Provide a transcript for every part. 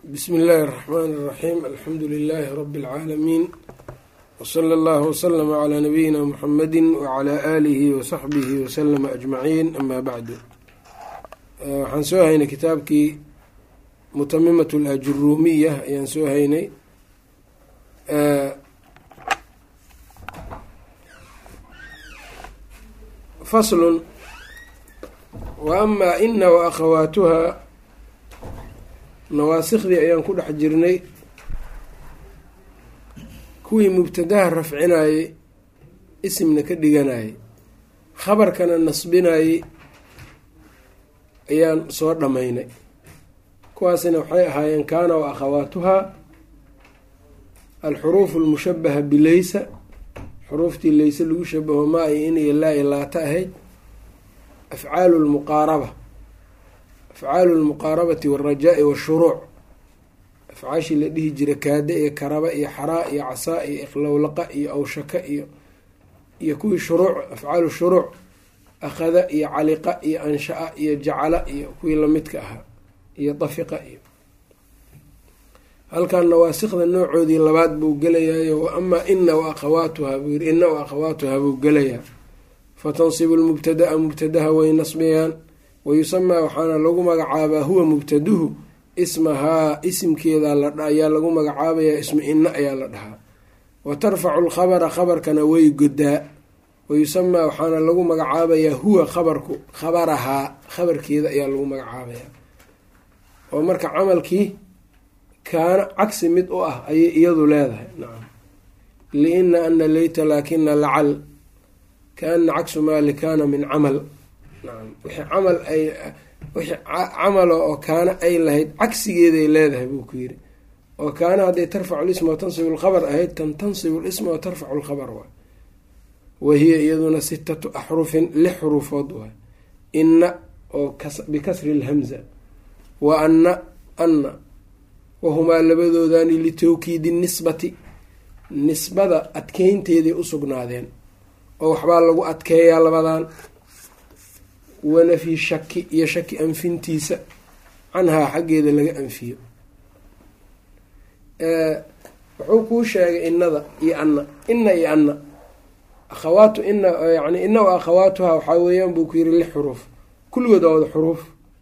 بسم الله الرحمن الرحيم. الحمد لله رب العالمين، وصلى الله وسلم على نبينا محمد وعلى آله وصحبه وسلم أجمعين. أما بعد، waxaan soo haynay kitaabkii mutamimat al-ajruumiyya ayaan soo haynay. faslun wa amaa ina wa akhawaatuhaa, nawaasikhdii ayaan ku dhex jirnay, kuwii mubtadaha rafcinayey isimna ka dhiganayay khabarkana nasbinayey ayaan soo dhammaynay. kuwaasina waxay ahaayeen kaana wa akhawaatuhaa, alxuruufu almushabaha bileysa, xuruuftii leyse lagu shabaho maa iyo in iyo laa iyo laata ahayd, afcaalu lmuqaaraba, afcaalu lmuqaarabati waalrajaa-i waashuruuc, afcaashii la dhihi jira kaada iyo karaba iyo xaraa iyo casaa iyo ikhlowlaqa iyo awshaka iyo kuwii shuruuc, afcaalu shuruuc, akhada iyo caliqa iyo ansha-a iyo jacala iyo kuwii lamidka ahaa iyo dafiqa iyo halkan nawaasikda noocoodii labaad buu gelayayo. wa amaa ina wa akhawaatuhaa buu yiri, ina wa akhawaatuhaa buu gelayaa. fatansibu lmubtadaa, mubtadaha way nasbiyaan. wayusamaa waxaana lagu magacaabaa huwa mubtaduhu ismahaa, isimkeeda ayaa lagu magacaabayaa, ismu ina ayaa la dhahaa. wa tarfacu lkhabara, khabarkana way godaa. wayusamaa waxaana lagu magacaabayaa huwa khabarku khabarahaa, khabarkeeda ayaa lagu magacaabayaa. oo marka camalkii kaana cagsi mid u ah ayay iyadu leedahay. nacam, liina ana leyta laakina lacal kaana cagsu maa likaana min camal. nacam, wixii camalo oo kaana ay lahayd cagsigeeday leedahay buu ku yiri. oo kaana hadday tarfacu lisma wa tansibu lkhabar ahayd, tan tansibu lisma wa tarfacu lkhabar waay. wahiya iyaduna 6 axrufin, 6 xuruufood waay. ina oo bikasri lhamza, wa ana wahumaa labadoodani litawkiidi nisbati, nisbada adkeynteeday u sugnaadeen oo waxbaa lagu adkeeyaa labadan. wanafyi shaki, iyo shaki anfintiisa canhaa xaggeeda laga anfiyo. wuxuu kuu sheegay inada iyo ana, ina iyo ana akhawaatu ina, yani ina wa akhawaatuhaa waxaa weeyaan buu ku yiri 6 xuruuf, kulligood waa wada xuruuf.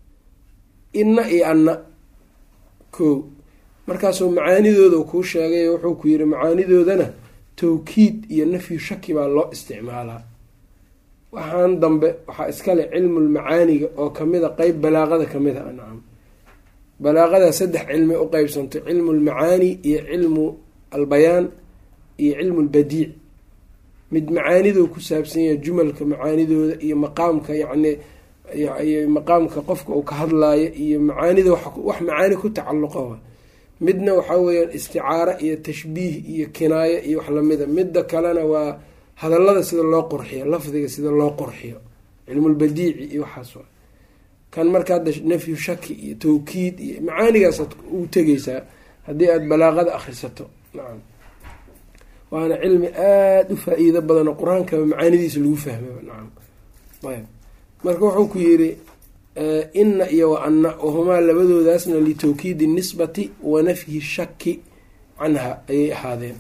ina iyo ana ko, markaasuu macaanidooda kuu sheegay. wuxuu ku yiri macaanidoodana tawkiid iyo nafyu shaki baa loo isticmaalaa. waxaan dambe waxaa iskale cilmulmacaaniga oo kamida qeyb balaaqada kamid a. nacam, balaaqada 3 cilmi u qeybsantay, cilmu lmacaani iyo cilmu albayaan iyo cilmu lbadiic. mid macaanidoo ku saabsan yahay jumalka macaanidooda iyo maqaamka, yacni maqaamka qofka uu ka hadlaayo iyo macaanida wax macaani ku tacalluqa. midna waxaa weeyaan isticaaro iyo tashbiih iyo kinaayo iyo wax lamida. midda kalena waa hadallada sida loo qurxiyo, lafdiga sida loo qurxiyo, cilmulbadiici iyo waxaas waa kan. marka hadda nafyu shaki iyo tawkiid iyo macaanigaasaad ugu tegeysaa haddii aada balaaqada akhrisato. nacam, waana cilmi aada u faa-iido badan oo qur-aankaba macaanidiisa lagu fahmaba. nacam, ayb, marka wuxuu ku yiri ina iyo wa ana, wahumaa labadoodaasna litawkiidi nisbati wa nafyi shaki canha ayay ahaadeen.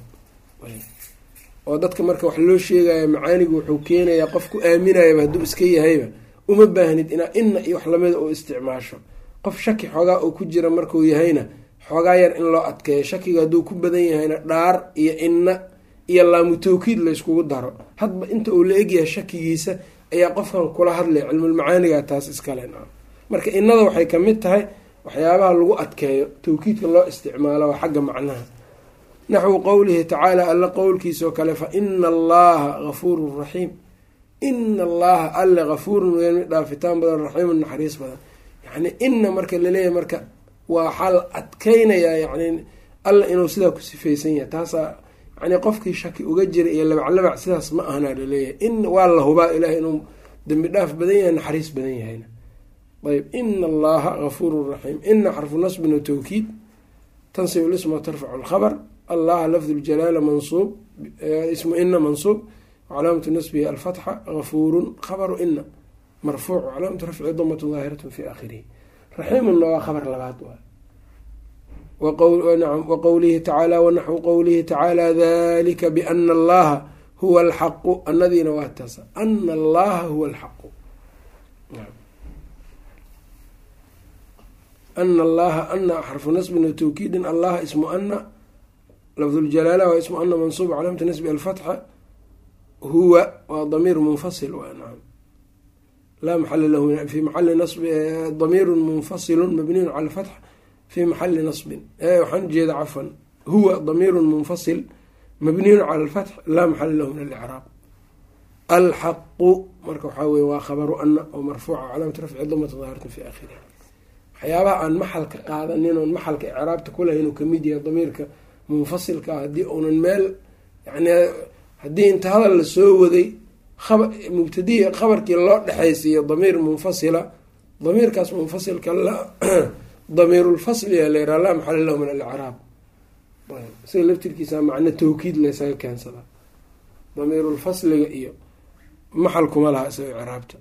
oo dadka marka wax loo sheegaya macaanigu wuxuu keenayaa qofku aaminayaba hadduu iska yahayba uma baahnid inaa ina iyo wax lamida oo isticmaasho. qof shaki xoogaa oo ku jira markuu yahayna xoogaa yar in loo adkeeyo. shakiga hadduu ku badan yahayna dhaar iyo ina iyo laamu tawkiid layskugu daro. hadba inta uu la egyahay shakigiisa ayaa qofkan kula hadlaya. cilmulmacaaniga taas iskale. marka inada waxay kamid tahay waxyaabaha lagu adkeeyo, tawkiidka loo isticmaalo waa xagga macnaha. naxwu qowlihi tacaala, alla qowlkiisa oo kale, fa ina allaha gafuurun raxiim. ina allaha alle gafuurun ween mid dhaafitaan badan, raxiimun naxariis badan. yani ina marka laleeyahay marka waxaa la adkeynayaa yani alla inuu sidaa ku sifaysan yahay. taasaa yani qofkii shaki uga jira iyo labaclabac sidaas ma ahna laleeyahay. in waa la hubaa ilahay inuu dambi dhaaf badan yahay, naxariis badan yahayna. ayb, ina allaha gafuurun raxiim. ina xarfu nasbin wa tawkiid, tansibu lisma tarfacu lkhabar. allaha lafdu ljalaala mansuub, ismu ina mansuub, wcalaamatu nasbihi alfatxa. gafuurun khabaru ina marfuuc, wcalaamatu rafci damatu daahiratu fi aakhirihi. raxiimunna waa khabar labaad waay. waqowlihi tacaala wanaxwu qowlihi tacaala dalika biana allaha huwa alxaqu anadiina waa taasa ana allaha huwa alxaqu ana allaha ana xarfu nasbin watawkiidin allaha ismu ana lafduljalaala waa ismu ana mansuub calaamata nasbi alfatxa huwa waa damiir munfasil naam laa maxala lahu fi maxali nasbi damiiru munfasilu mabniyun cala alfatx fi maxali nasbin waxaan ujeeda cafwan huwa damiiru munfasil mabniyun cala alfatx laa maxala lahu min alicraab alxaqu marka waxaa weye waa khabaru ana oo marfuuca calaamata rafci damata daahiratan fi aakhiriha waxyaabaha aan maxalka qaadanin oon maxalka icraabta kulahay inuu kamid yahay damiirka munfasilka ah haddii uunan meel yani haddii inta hadal la soo waday mubtadii khabarkii loo dhexaysiiyo damiir munfasila damiirkaas munfasilka damiirulfasliya la yiraha laa maxala lahu min alicraab isaga laftirkiisa macno tawkiid laysaga keensadaa damiirulfasliga iyo maxal kuma laha isaga icraabta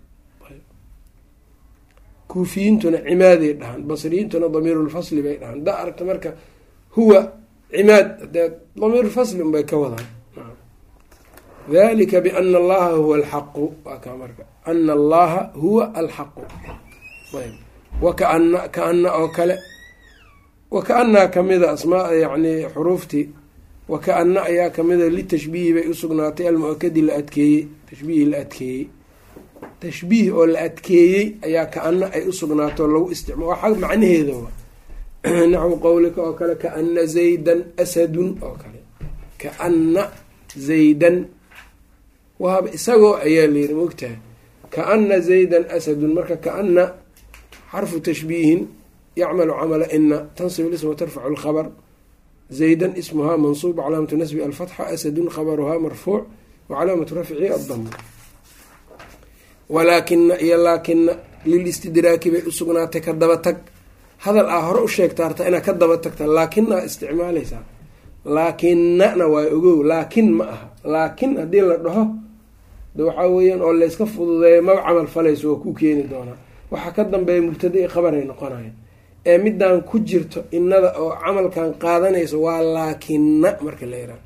kuufiyiintuna cimaaday dhahaan basriyiintuna damiirulfasli bay dhahaan hadaa aragta marka huwa cimaad hadee damiirulfasli unbay ka wadaan dalika biana allaha huwa alxaqu waa kaa marka ana allaha huwa alxaqu wakaana kaana oo kale wakaanaa kamida asmaa yani xuruuftii wakaana ayaa kamida litashbiihi bay usugnaatay almuakadi la adkeeyey tashbiihi la adkeeyey tashbiih oo la adkeeyey ayaa kaana ay usugnaato lagu isticmaal waa xag macnaheeda naxwu qowlika oo kale kaana zaydan asadun oo kale kaana zaydan waaba isagoo ayaa layiri mogtahay kaana zaydan asadun marka kaana xarfu tashbiihin yacmalu camala ina tansib ism watarfacu lkhabr zaydan ismuhaa mansuub calaamatu nasbi alfatxa asadun khabaruhaa marfuuc wacalaamatu rafcihi adama walaakina iyo laakina lilistidraaki bay usugnaatay ka daba tag hadal aa hore u sheegta harta inaad ka daba tagta laakina isticmaaleysaa laakinana waa ogow laakin ma aha laakin haddii la dhaho de waxaa weeyaan oo layska fududeeya maba camal falayso waa ku keeni doonaa waxaa ka dambeeya mubtada i khabaray noqonayan ee midaan ku jirto inada oo camalkan qaadanayso waa laakina marka la yiraha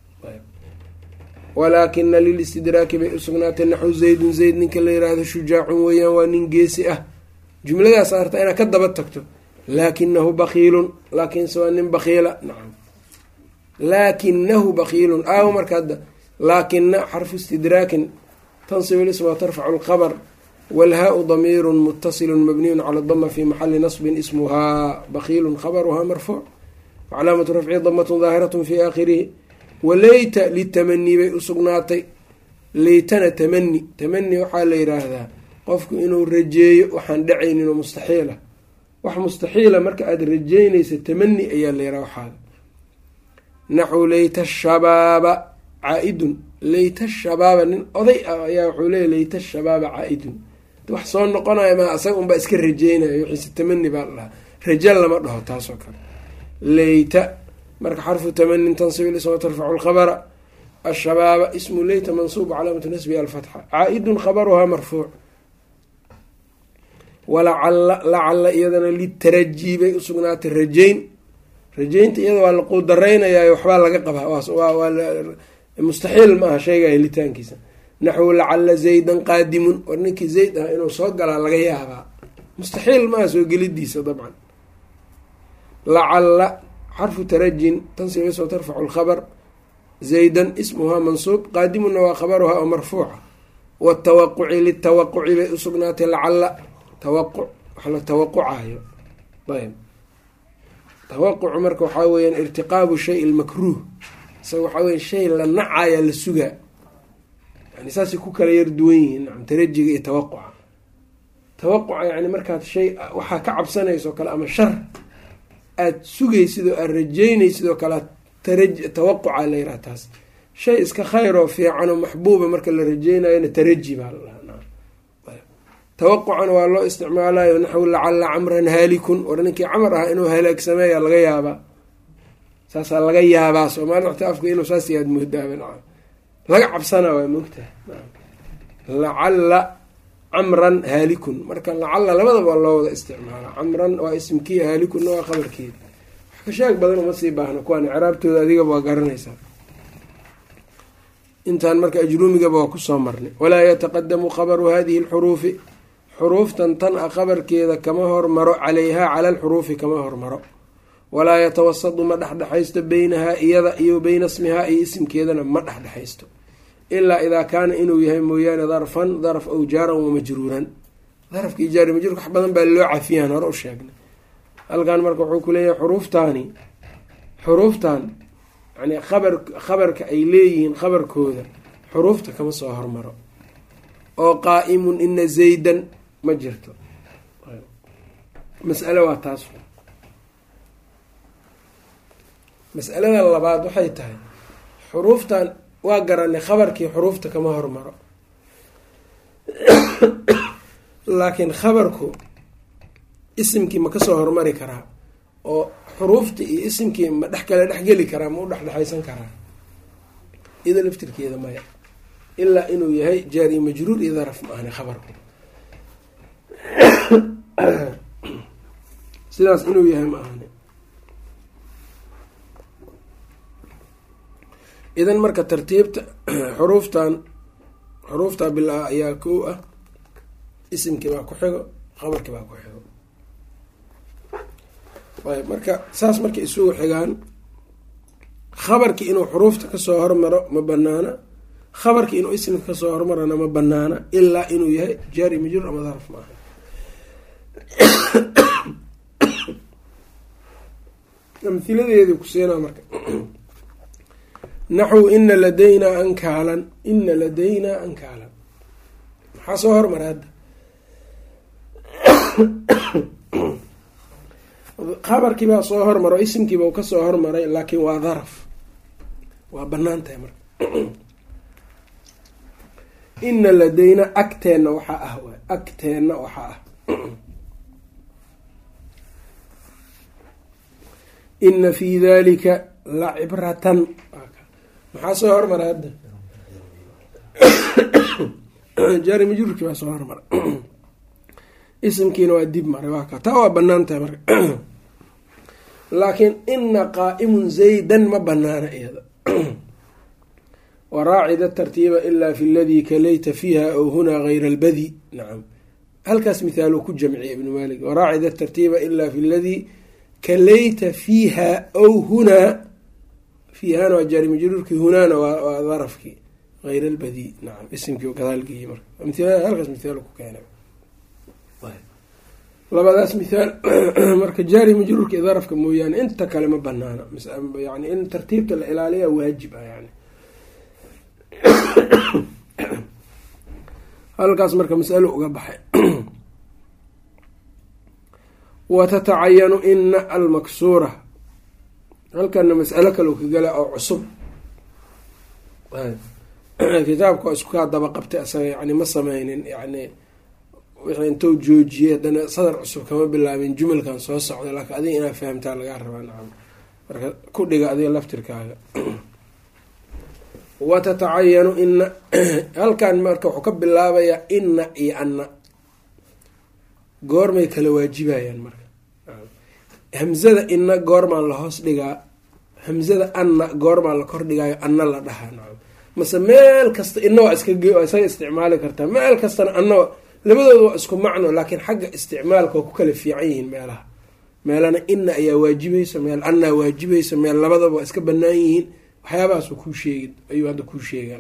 walaakina lilistidraaki bay usugnaatay naxu zaydun zayd ninka la yiraahdo shujaacun weeyaan waa nin geesi ah jumladaas harta inaad ka daba tagto laakinahu bakiilun laakiinse waa nin bakiila nacam laakinahu bakiilun aawo marka hadda laakina xarfu istidraakin tansib lisma watarfacu lkhabr walhaa-u damiiru mutasilu mabniyun cala dama fi maxali nasbin ismuhaa bakiilun khabaruhaa marfuuc wacalaamatu rafci damatun daahiratu fi aakhirihi waleyta litamanii bay usugnaatay leytana tamani waxaa la yiraahdaa qofku inuu rajeeyo waxaan dhacaynin oo mustaxiila wax mustaxiila marka aada rajeynaysa tamani ayaa la yiraha waxaada naxu leyta shabaaba caa-idun leyta shabaaba nin oday ah ayaa wuxuu leeya leyta shabaaba caa-idun wax soo noqonaya ma asaga unbaa iska rajeynaya wixiise tamani baa la dhahaa raja lama dhaho taasoo kale leyta marka xarfu tamanin tansib lism watarfacu lkhabra ashabaaba ismu leyta mansuub calaamatu nasbiha alfatxa caa-idun khabaruhaa marfuuc lacala iyadana litaraji bay usugnaatay rajeynta iyada waa la quudareynayaa waxbaa laga qabaa mustaxiil ma aha sheega helitaankiisa naxwu lacala zaydan qaadimun war ninkii zayd ah inuu soo galaa laga yaabaa mustaxiil maaha soo gelidiisa dabcan lacala xarfu tarajin tansib ism tarfacu lkhabr zaydan ismuhaa mansuub qaadimuna waa khabaruhaa oo marfuuca watawaquci litawaquci bay usugnaatay lacala tawaquc wax la tawaqucayo ayb tawaqucu marka waxaa weyaan irtiqaabu shay lmakruuh isaga waxaa weya shay la nacaya la sugaa yani saasay ku kala yar duwan yihiin nacam tarajiga iyo tawaquca tawaquca yani markaad shay waxaa ka cabsanayso kale ama shar aada sugaysid oo aada rajeynaysid oo kale tawaquca la yiraha taas shay iska khayr oo fiican oo maxbuuba marka la rajeynayona taraji baa la dhahaa tawaqucana waa loo isticmaalayo naxwu lacala camran haalikun war ninkii camar ahaa inuu halaagsameeya laga yaabaa saasaa laga yaabaa soomaalida waxta afka inuu saas yaad moodaaba nacam laga cabsana waa moogtaha lacala camran haalikun marka lacala labadaba waa loo wada isticmaala camran waa ismkii haalikuna waa khabarkeeda wax ka sheeg badan uma sii baahno kuwaan icraabtooda adigaba waa garanaysaa. intaan marka ajruumigaba waa kusoo marnay. walaa yataqadamu khabaru hadihi alxuruufi xuruuftan tan a khabarkeeda kama hormaro calayhaa cala alxuruufi kama hormaro. walaa yatawasadu ma dhexdhexaysto beynahaa iyada iyo beyna ismihaa iyo isimkeedana ma dhexdhexaysto ilaa idaa kaana inuu yahay mooyaane darfan darf aw jaaran wamajruuran. darafkii jaari majruurka wax badan baa loo cafiyaan hore u sheegnay. halkan marka wuxuu ku leeyahay xuruuftan yani khabarka ay leeyihiin khabarkooda xuruufta kama soo hormaro. oo qaa'imun ina zaydan ma jirto. mas'alo waa taas. mas'alada labaad waxay tahay xuruuftan waa garanay khabarkii xuruufta kama hormaro laakiin khabarku isimkii ma kasoo hormari karaa oo xuruufta iyo isimkii ma kala dhexgeli karaa, ma u dhexdhexaysan karaa? ida laftirkeeda maya, ilaa inuu yahay jaari majruur iyo daraf ma ahni khabarku sidaas inuu yahay ma ahni. idan marka tartiibta xuruufta bilaa ayaa kow ah, isimkii baa ku xigo, khabarkii baa ku xigo. ayb marka saas markay isugu xigaan khabarkii inuu xuruufta kasoo hormaro ma banaana, khabarkii inuu isimka kasoo hormarana ma banaana ilaa inuu yahay jaari majruur ama daraf maaha. amhiladeedi kusiinaa marka naxw ina ladaynaa ankaalan, ina ladaynaa ankaalan maxaa soo hormaray hadda? khabarkiibaa soo hormaro, isimkiiba kasoo hormaray, laakiin waa daraf, waa banaan tahay marka. ina ladayna agteenna waxaa ah waay, agteenna waxaa ah. ina fii dalika la cibratan maxaa soo hormaray hadda? jaari majruurkii baa soo hormaray, isimkiina waa dib maray, waa ka taa waa banaan tahay marka. laakiin ina qaa'imun zaydan ma banaana iyada. waraacida tartiiba ilaa fi ladii kalayta fiiha aw hunaa gayra albadi. nacam, halkaas mithaaluu ku jamciya ibnu malik. waraacida tartiiba ilaa fi ladii kalayta fiiha aw hunaa, fiihana waa jaari majruurkii, hunaana waa darafkii, gayra albadi. nacam, isimkii kadaalgii marka halkaas mithaal ku keena. labadaas mithaal marka jaari majruurka iyo darafka mooyaane inta kale ma banaana. yani in tartiibta la ilaaliya waajib ah yani. halkaas marka masalo uga baxay. watatacayanu ina almaksuura, halkana mas'alo kale u ka gala oo cusub. kitaabka isku kaa daba qabtay asaga yani ma sameynin yani wixii intuu joojiyey haddana sadar cusub kama bilaabin jumalkan soo socda, laakiin adiga inaad fahamtaa lagaa rabaa. nacam, marka ku dhiga adiga laftirkaaga. watatacayanu ina halkan marka wuxuu ka bilaabayaa ina iyo anna goormay kala waajibayaan marka. hamzada ina goormaan la hoos dhigaa, hamzada anna goormaan la kor dhigaayo anna la dhahaa. nacam, mase meel kasta ina waa isaga isticmaali kartaa, meel kastana anna labadooda waa isku macno, laakiin xagga isticmaalka waa ku kala fiican yihiin. meelana ina ayaa waajibaysa, meel annaa waajibaysa, meel labadaba waa iska banaan yihiin. waxyaabahaas kuu sheegi ayuu hadda kuu sheegan.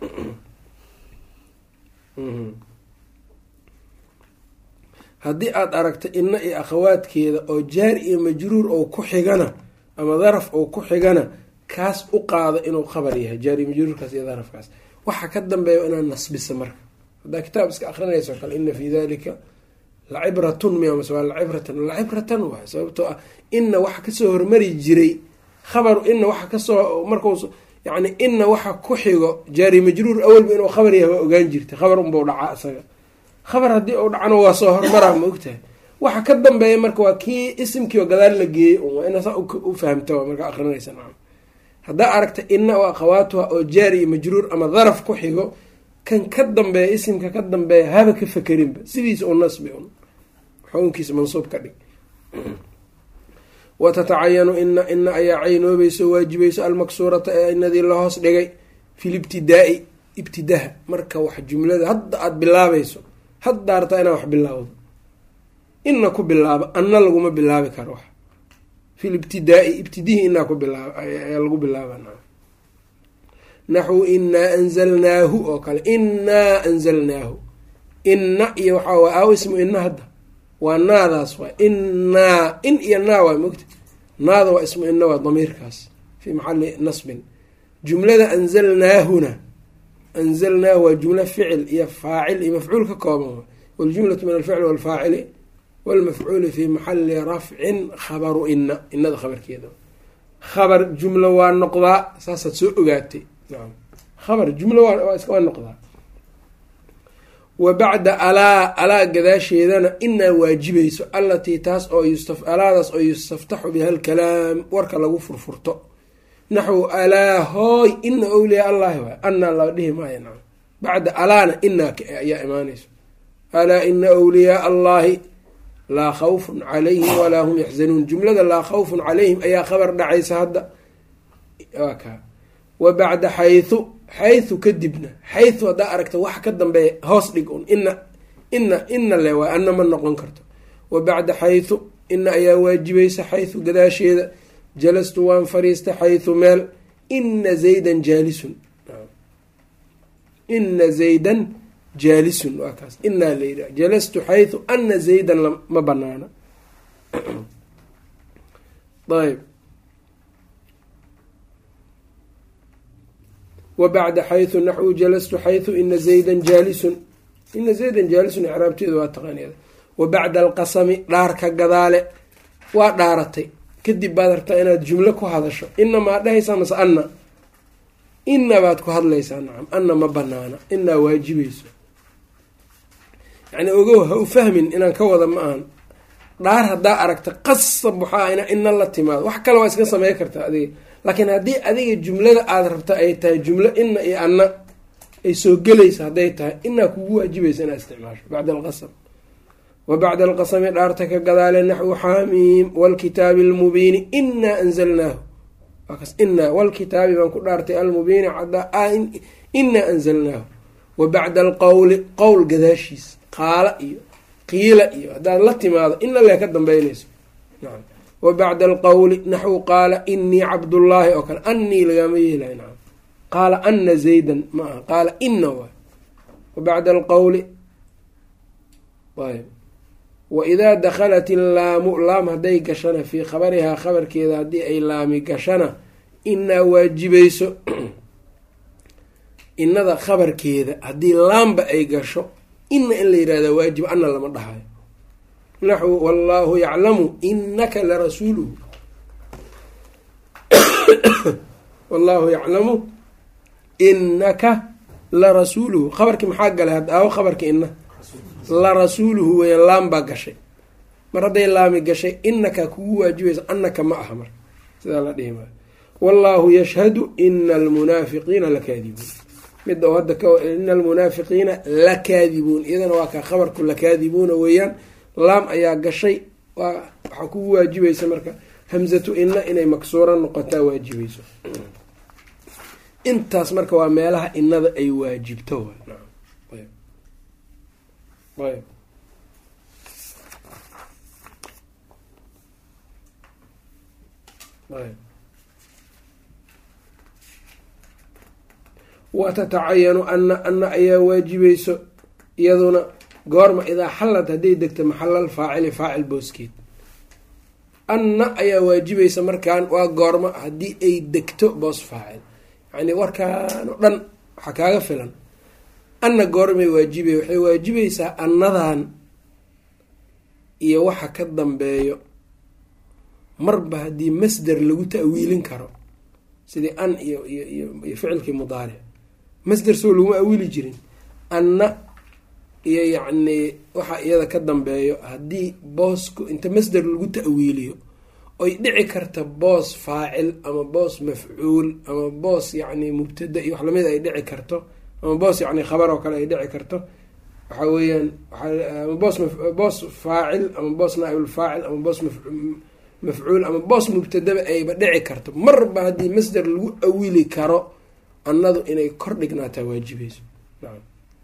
haddii aada aragta ina iyo akhawaadkeeda oo jaari iyo majruur oo ku xigana ama daraf oo ku xigana, kaas u qaada inuu khabar yahay, jaari majruurkaas iyo darafkaas. waxa ka dambeeya inaad nasbisa marka. haddaa kitaab iska akrinayso kale ina fii dalika lacibratun miyamase waa lacibratan waay, sababtoo ah ina waxa kasoo hormari jiray khabaru ina waxa kasoo markus yani ina waxa ku xigo jaari majruur awalba inuu khabar yahay waa ogaan jirtay, khabar unbau dhacaa isaga. khabar haddii uu dhacno waa soo hormaraa, ma ogtahay. waxa ka dambeeya marka waa kii isimkii oo gadaal la geeyey waa ina saa u fahamta markaa akrinaysa. nacam, haddaa aragta ina oo akhawaatuha oo jaari iyo majruur ama daraf ku xigo, kan ka dambeeya isimka ka dambeeya haba ka fakerinba, sidiisa u nasbi un xukunkiisa mansuub ka dhig. watatacayanu ina ayaa caynoobayso waajibayso almaksuurata ee inadii la hoos dhigay fi libtidaai ibtidaha marka wax jumlada hadda aada bilaabayso hadda artaa inaa wax bilaawdo ina ku bilaabo anna laguma bilaabi karo wax fi libtidaai ibtidihii inaa ku bilaab ayaa lagu bilaaba naxwu inaa anzalnaahu oo kale inaa anzalnaahu ina iyo waxaa waa aaw ismu ina hadda waa naadaas waa inaa in iyo naa waa mogta naada waa ismu ina waa damiirkaas fi maxali nasbin jumlada anzalnaahuna anzalnaahu waa jumla ficil iyo faacil iyo mafcuul ka kooban waljumlatu min alficli walfaacili walmafcuuli fi maxali rafcin khabaru ina inada khabarkeeda khabar jumlo waa noqdaa saasaad soo ogaatay nacam khabar jumlo waa noqdaa wa bacda alaa gadaasheedana inaa waajibayso allatii taas oo alaadaas oo yustaftaxu biha alkalaam warka lagu furfurto naxwu alaa hooy ina awliyaa allahi waay anaa la dhihi maayo nacam bacda alaana inaa ayaa imaanayso alaa ina awliyaa allahi laa khawfun calayhim walaa hum yaxzanuun jumlada laa khawfun calayhim ayaa khabar dhacaysa hadda waa kaa wa bacda xaythu kadibna xaythu haddaa aragta wax ka dambeeya hoos dhig un ina le waay ana ma noqon karto wa bacda xaythu ina ayaa waajibaysa xaythu gadaasheeda jalastu waan fariista xaythu meel ina zaydan jaalisun ina zaydan jaalisun waa kaas inaa la yidhaha jalastu xaythu ana zaydan ma banaana ayb wa bacda xaythu naxwu jalastu xaythu ina zaydan jaalisun ina zaydan jaalisun icraabteedu waa taqaaniyada wa bacda alqasami dhaarka gadaale waa dhaaratay kadib baad rabtaa inaad jumlo ku hadasho ina maa dhahaysaa mase anna ina baad ku hadlaysaa nacam anna ma banaana inaa waajibayso yani ogow ha u fahmin inaan ka wada ma ahan dhaar haddaa aragta qasab waxaa ina la timaado wax kale waa iska samey kartaa adiga laakiin haddii adiga jumlada aada rabta ay tahay jumlo ina iyo anna ay soo gelaysa hadday tahay inaa kugu waajibaysa inaad isticmaasho bacda alqasam wa bacda alqasami dhaarta ka gadaale naxwu xaamiim waalkitaabi almubiini inaa anzalnaahu waa kaas inaa waalkitaabi baan ku dhaartay almubiini cadaa inaa anzalnaahu wa bacda alqowli qowl gadaashiis qaala iyo qiila iyo haddaad la timaado ina lee ka dambeynayso nacam wa bacda alqowli naxwu qaala inii cabdullaahi oo kale anii lagama yeelayo nacam qaala ana zaydan ma aha qaala ina waay wa bacda alqowli ayb wa idaa dakhalat illaamu laam hadday gashana fii khabarihaa khabarkeeda haddii ay laami gashana inaa waajibayso inada khabarkeeda haddii laamba ay gasho ina in la yihahda waajib ana lama dhahayo naxwu wallaahu yaclamu inaka larasuuluhu wallaahu yaclamu inaka larasuuluhu khabarkii maxaa galay aawo khabarki ina larasuuluhu weya laam baa gashay mar hadday laami gashay inaka kugu waajibaysa anaka ma aha marka sidaa la dhihi maayo wallaahu yashhadu ina almunaafiqiina lakaadibuun midda oo hadda ina almunaafiqiina lakaadibuun iyadana waa kaa khabarku lakaadibuuna weeyaan laam ayaa gashay waxaa kugu waajibaysa marka hamzatu ina inay maksuura noqotaa waajibayso intaas marka waa meelaha inada ay waajibto ayb watatacayanu ana ayaa waajibayso iyaduna goorma idaa xallad hadday degto maxalal faacili faacil booskeed anna ayaa waajibaysa markaan waa goorma haddii ay degto boos faacil yani warkaan oo dhan waxaa kaaga filan anna goormay waajibay waxay waajibaysaa annadan iyo waxa ka dambeeyo marba haddii masder lagu ta'wiilin karo sidii an iyo ficilkii mudaaric masder soo laguma awiili jirin anna iyo yacni waxa iyada ka dambeeyo haddii boosku inta masder lagu ta'wiiliyo oy dhici karta boos faacil ama boos mafcuul ama boos yacni mubtada iyo wax lamid ay dhici karto ama boos yacni khabar oo kale ay dhici karto waxaa weeyaan boos faacil ama boos naaibulfaacil ama boos mafcuul ama boos mubtadaba ayba dhici karto, marba haddii masder lagu awili karo annadu inay kor dhignaataa waajibayso. nacam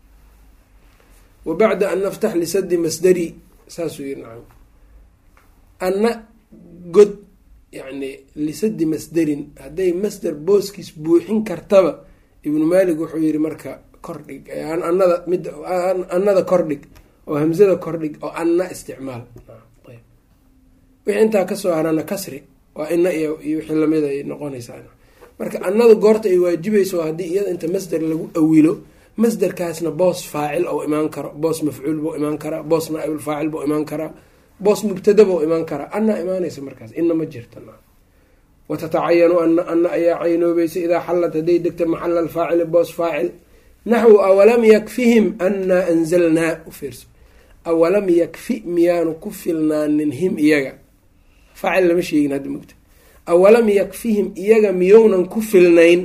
wa bacda an naftax lisadi masdari saasuu yiri. nacam anna god yani lisadi masderin hadday masder booskiis buuxin kartaba ibnu maalik wuxuu yihi marka kordhig annada mid annada kordhig oo hamzada kordhig oo anna isticmaal. wixii intaa kasoo harana kasri waa ina iyo wixii lamid ay noqonaysaa. marka annada goorta ay waajibayso haddii iyada inta masder lagu awilo masderkaasna boos faacil ou imaan karo, boos mafcuul buu imaan karaa, boos naaibulfaacil buu imaan karaa, boos mubtada buu imaan karaa, anna imaanaysa markaas ina ma jirta. watatacayanu anna ayaa caynoobaysa idaa xallat hadday degta maxala alfaacili boos faacil. naxwu awalam yakfihim annaa anzalnaa u fiirso, awalam yakfi miyaanu ku filnaanin him iyaga, faacil lama sheegin hadda mugta, awalam yakfihim iyaga miyownan ku filnayn,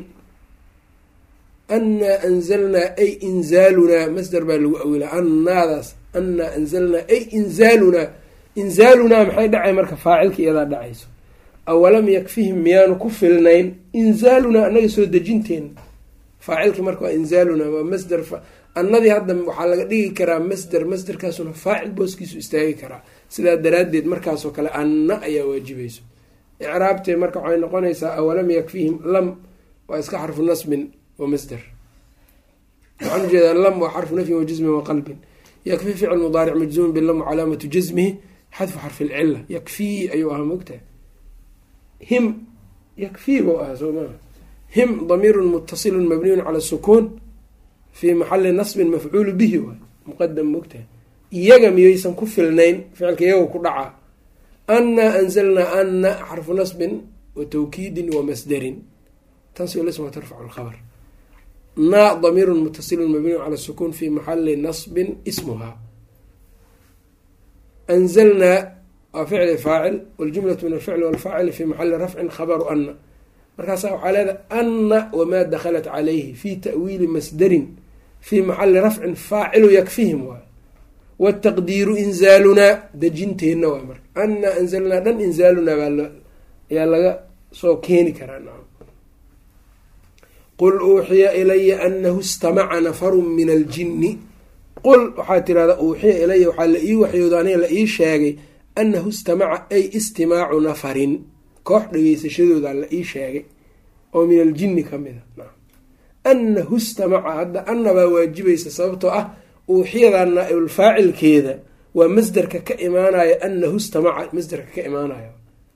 annaa anzalnaa ay inzaalunaa masder baa lagu awilaa annaadaas, annaa anzalnaa ay inzaalunaa, inzaalunaa maxay dhacay marka faacilka iyadaa dhacayso. awalam yakfihim miyaanu ku filnayn inzaalunaa annaga soo dejinteena, faacilki marka waa inzaalunaa waa masder. annadii hadda waxaa laga dhigi karaa masder, masderkaasuna faacil booskiisu istaagi karaa. sidaa daraaddeed markaasoo kale anna ayaa waajibayso. icraabtee marka waxay noqonaysaa awalam yakfihim, lam waa iska xarfu nasbin wa masder, waxaan ujeedaa lam waa xarfu nafyin wa jazmin wa qalbin. yakfi ficil mudaaric majzuumin bilam calaamatu jazmihi xadfu xarfi lcila, yakfii ayuu ahaa mogtaha. him yakfii buu ahaa soo maa. him damiirun mutasilun mabniyun cala sukuun fii maxali nasbin mafcuulu bihi waay muqadam mogtaha. iyaga miyaysan ku filnayn, ficilka iyaga ku dhacaa. annaa anzalnaa anna xarfu nasbin wa tawkiidin wa masdarin tansilisma tarfacu lkhabr. naa damiirun mutasilun mabniyun cala sukuun fii maxali nasbin ismuhaa. anzalnaa waa ficli faacil waljumlatu min alficli walfaacili fii maxali rafcin khabaru anna. markaasa waxaa leedahay anna wamaa dakhalat calayhi fii ta'wiili masdarin fii maxali rafcin faacilu yakfihim waay. wataqdiiru inzaalunaa dejinteenna waay. marka annaa anzalnaa dhan inzaalunaa ayaa laga soo keeni karaa. qul uuxiya ilaya anahu istamaca nafarun min aljinni. qul waxaa tirahdaa uuxiya ilaya waxaa la ii waxyooda aniga la ii sheegay annahu istamaca ay istimaacu nafarin koox dhegeysashadooda la ii sheegay oo min aljinni ka mid a. annahu istamaca hadda anna baa waajibaysa sababtoo ah uuxiyadaa naa-ibulfaacilkeeda waa masderka ka imaanaya, annahu istamaca masderka ka imaanaya.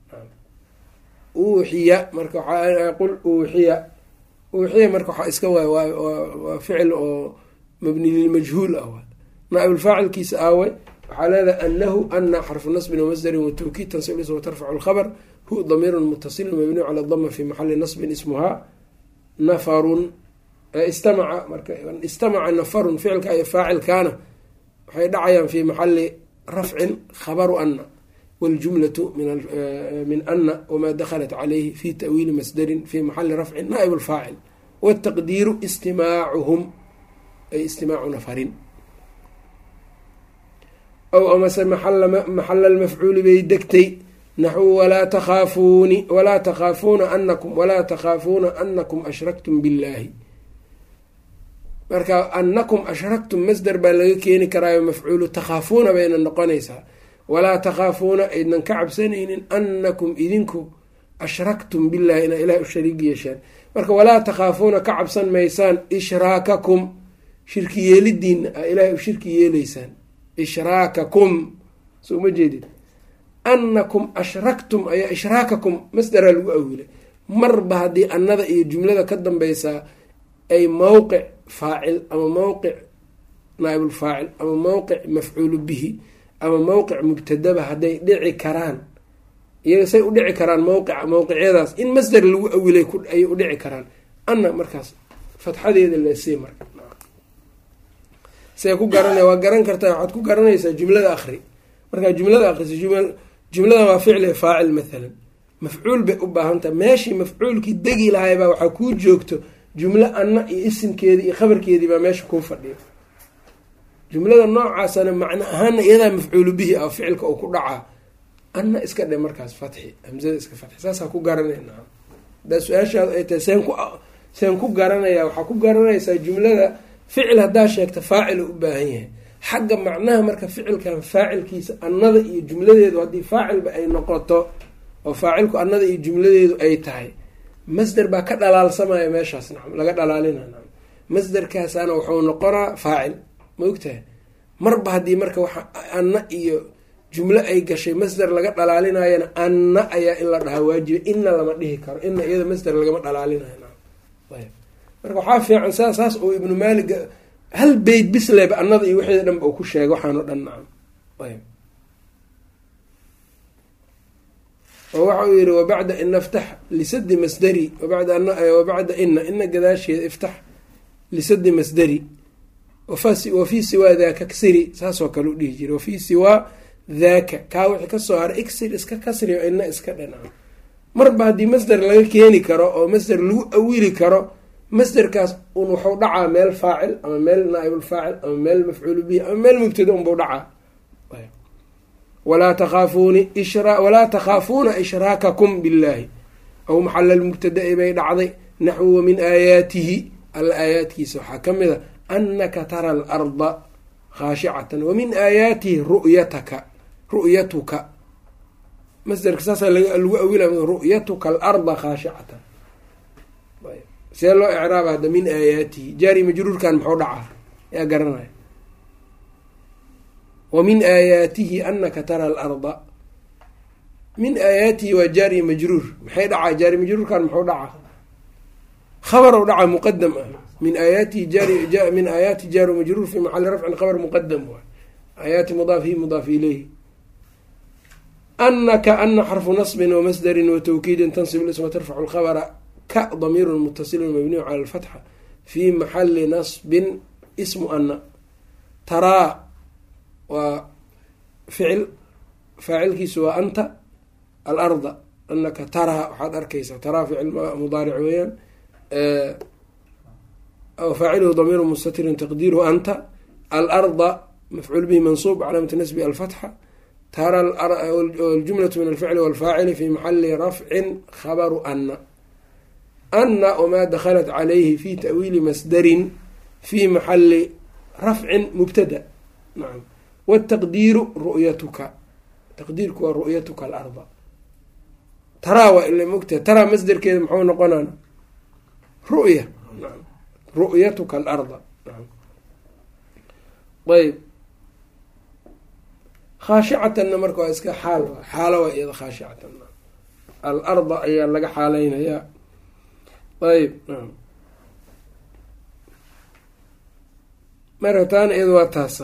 uuxiya marka qul uuxiya, uuxiya marka waxaa iska waa ficil oo mabni lilmajhuul ah. naa-ibulfaacilkiisa aaway waxaa leedahay anahu ana xarfu nasbin wamasdarin watawkiid tansib ism watarfacu lkhabr hu damiirun mutasilun mabniyu cala dama fi maxali nasbin ismuhaa nafarun. istamaca marka istamaca nafarun ficilka iyo faacilkaana waxay dhacayaan fi maxali rafcin khabaru anna waljumlatu min anna wamaa dakhalat calayhi fi ta'wiili masdarin fi maxali rafcin naa'ib lfaacil wataqdiiru istimaacuhum ay istimaacu nafarin. ow amase maxala lmafcuuli bay degtay naxwu walaa takhaafuuna anakum ashraktum billaahi. marka anakum ashraktum masder baa laga keeni karaayo mafcuulu takhaafuuna bayna noqonaysaa. walaa takhaafuuna aydnan ka cabsanaynin anakum idinku ashraktum billahi inaa ilaah u shariig yeesheen. marka walaa takhaafuuna ka cabsan maysaan ishraakakum shirki yeelidiina a ilaahay u shirki yeeleysaan. ishraakakum soo ma jeedid. anakum ashraktum ayaa ishraakakum masderaa lagu awilay. marba haddii annada iyo jumlada ka dambeysaa ay mowqic faacil ama mowqic naaibulfaacil ama mowqic mafcuulu bihi ama mowqic mubtadaba hadday dhici karaan, iyaga say u dhici karaan mowqicyadaas in masder lagu awilay ayay u dhici karaan. anna markaas fatxadeeda leesey marka see ku garanaya waa garan kartaa. waxaad ku garanaysaa jumlada akri. markaa jumlada akriso jumladan waa ficli faacil maalan mafcuul bay u baahantaha. meeshii mafcuulkii degi lahaybaa waxaa kuu joogto jumlo anna iyo isimkeedii iyo khabarkeedii baa meesha kuu fadhiya. jumlada noocaasana macno ahaana iyadaa mafcuulu bihi ah ficilka oo ku dhacaa anna iska dhe markaas fatxi, hamzada iska fatxi, saasaa ku garanayna. hadaa su-aashaada ay tahay seen ku garanaya, waxaa ku garanaysaa jumlada ficil haddaa sheegta faacil u baahan yahay. xagga macnaha marka ficilkan faacilkiisa annada iyo jumladeedu haddii faacilba ay noqoto oo faacilku annada iyo jumladeedu ay tahay, masder baa ka dhalaalsamaya meeshaas, nacam laga dhalaalina, nacam masderkaasaana wuxuu noqonaa faacil, ma ogtahay. marba haddii marka waxa anna iyo jumlo ay gashay masder laga dhalaalinayana anna ayaa in la dhahaa waajiba, inna lama dhihi karo, inna iyada masder lagama dhalaalinayo, ayb. marka waxaa fiican saas oo ibnu maalig hal beyt bisleba annada iyo wixii dhanba uu ku sheegay waxaanoo dhan, nacam ayb. oo waxa uu yihi wabacda ina iftax lisadi masdari, wabacda ina gadaasheeda iftax lisadi masdari, wafii siwaa daaka ksiri, saasoo kale u dhihi jiray, wafii siwaa daaka kaa wixii kasoo haray iksir iska kasri o ina iska dhanaa. marba haddii masder laga keeni karo oo masder lagu awili karo, masderkaas un wuxuu dhacaa meel faacil ama meel naaibulfaacil ama meel mafcuul bihi ama meel mubtada unbuu dhacaa. walaa takhaafuuna ishraakakum billaahi aw maxala lmubtada'i bay dhacday. naxwu wamin aayaatihi, alla aayaadkiisa waxaa ka mid a anaka tara alarda khaashicatan, wamin aayaatihi ru'yatuka masderka saasaa lagu awila ru'yatuka alarda khaashicatan. see loo icraaba hadda min aayaatihi, jaari majruurkan muxuu dhacaa yaa garanaya. wamin aayaatihi anaka tara alarda, min aayaatihi waa jaari majruur, maxay dhacaa jaari majruurkan muxuu dhacaa khabarow dhacaa muqadam ah. min aayaatihi min aayaati jaari majruur fi maxali rafcin khabar muqadam waay, aayaati mudaafihi mudaaf ilayhi. anaka ana xarfu nasbin wamasdarin watawkiidin tansib isma tarfacu lkhabra ka damiiru mutasilun mabniyu cala alfatxa fi maxali nasbin ismu ana. taraa waa ficil, faacilkiisu waa anta. alarda anaka taraa waxaad arkaysaa, taraa ficil mudaaric weeyaan, faaciluhu damiiru mustatirin taqdiiruhu anta. alarda mafcuul bihi mansuub calaamatu nasbi alfatxa. tara aljumlatu min alficli walfaacili fi maxali rafcin khabaru ana. ana wamaa dakhalat calayhi fi ta'wiili masdarin fi maxali rafcin mubtada, nacam. wtaqdiiru ru'yatuka, taqdiirku waa ru'yatuka alarda. taraa waa ila mogtaha, taraa masderkeeda muxuu noqonaa ru'ya, ru'yatuka alarda, ayb. khaashicatanna marka waa iska xaalo waa iyada khaashicatan, alarda ayaa laga xaaleynayaa, ayb. marka taana iyada waa taasa,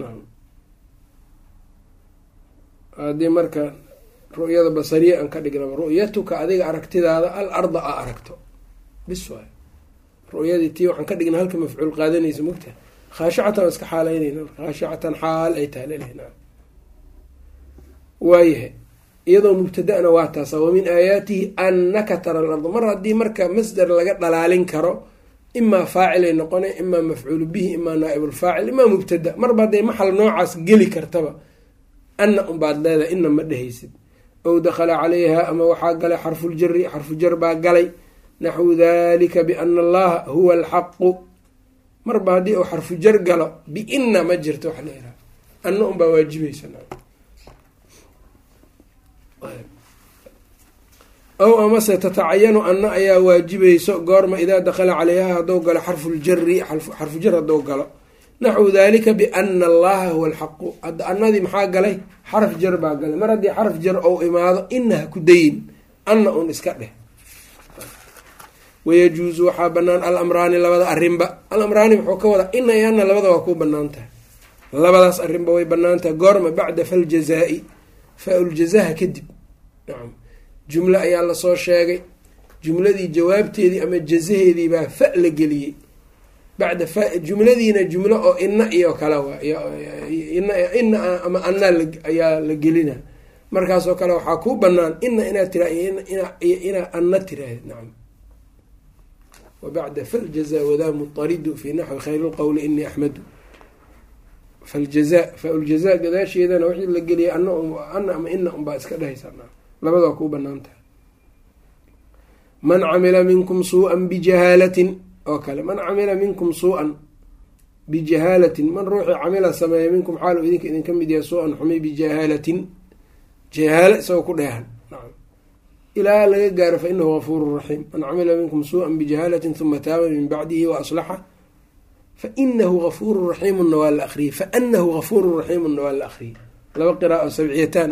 haddii marka ru'yada basariya aan ka dhignaba ru'yatuka adiga aragtidaada alarda a aragto bis waay, ru'yadii tii waxaan ka dhigna halka mafcuul qaadanaysa mogta, khaashicatan waa iska xaaleynayna, khaashicatan xaal ay taalelena waayahay. iyadoo mubtada'na waa taasa, wamin aayaatihi anaka tara alarda. mar haddii marka masder laga dhalaalin karo, imaa faacilay noqona, imaa mafcuul bihi, imaa naaibulfaacil, imaa mubtada. marba hadday maxal noocaas geli kartaba anna unbaad leedahay, ina ma dhehaysid. ow dakhala calayha, ama waxaa galay xarfuljari, xarfu jar baa galay. naxwu dalika biana allaha huwa alxaqu, marba haddii uu xarfu jar galo biina ma jirto wax la yiraha, anna unbaa waajibaysa. ow amase tatacayanu anna ayaa waajibayso goorma idaa dakhala calayha haddou galo xarfuljari, xarfu jar haddou galo. naxwu dalika biana allaha huwa alxaqu, hadda annadii maxaa galay xaraf jar baa galay. mar haddii xaraf jar ou imaado ina ha ku dayin, anna un iska dheh. wayajuusu waxaa banaan alamraani labada arrinba. alamraani muxuu ka wadaa ina iyo anna labada waa ku banaan tahay, labadaas arrinba way banaan tahay. goorma bacda faljazaa-i, faa-uljazaha kadib, nacam. jumlo ayaa lasoo sheegay, jumladii jawaabteedii ama jazaheedii baa fa la geliyey. bacda fa jumladiina jumlo oo ina iyo kale waa ina ama ana ayaa la gelina. markaasoo kale waxaa kuu banaan ina inaad tira inaa ana tiraahd, nacam. wabacda faljaza wadaa mutaridu fi naxwi khayr lqowli inii axmadu. faljazaa fa-uljazaa gadaasheedana wixii la geliyay ana ama ina unbaa iska dhehaysa labada waa kuu banaan tahay. man camila minkum suu-an bijahaalatin oo kale, man camila minkum suu-an bijahaalatin, man ruuxii camila sameeya minkum xaal u idinka mid yahay suu-an xumi bijahaalatin, jahaalo isagoo ku dheehan ilaa laga gaaro fa inahu gafuuru raxiim. man camila minkum suu-an bijahaalatin huma taaba min bacdihi wa aslaxa fa inahu gafuuru raxiimunna waa la akriyey, fa anahu gafuuru raxiimunna waa la akriyey, laba qiraao sabciyataan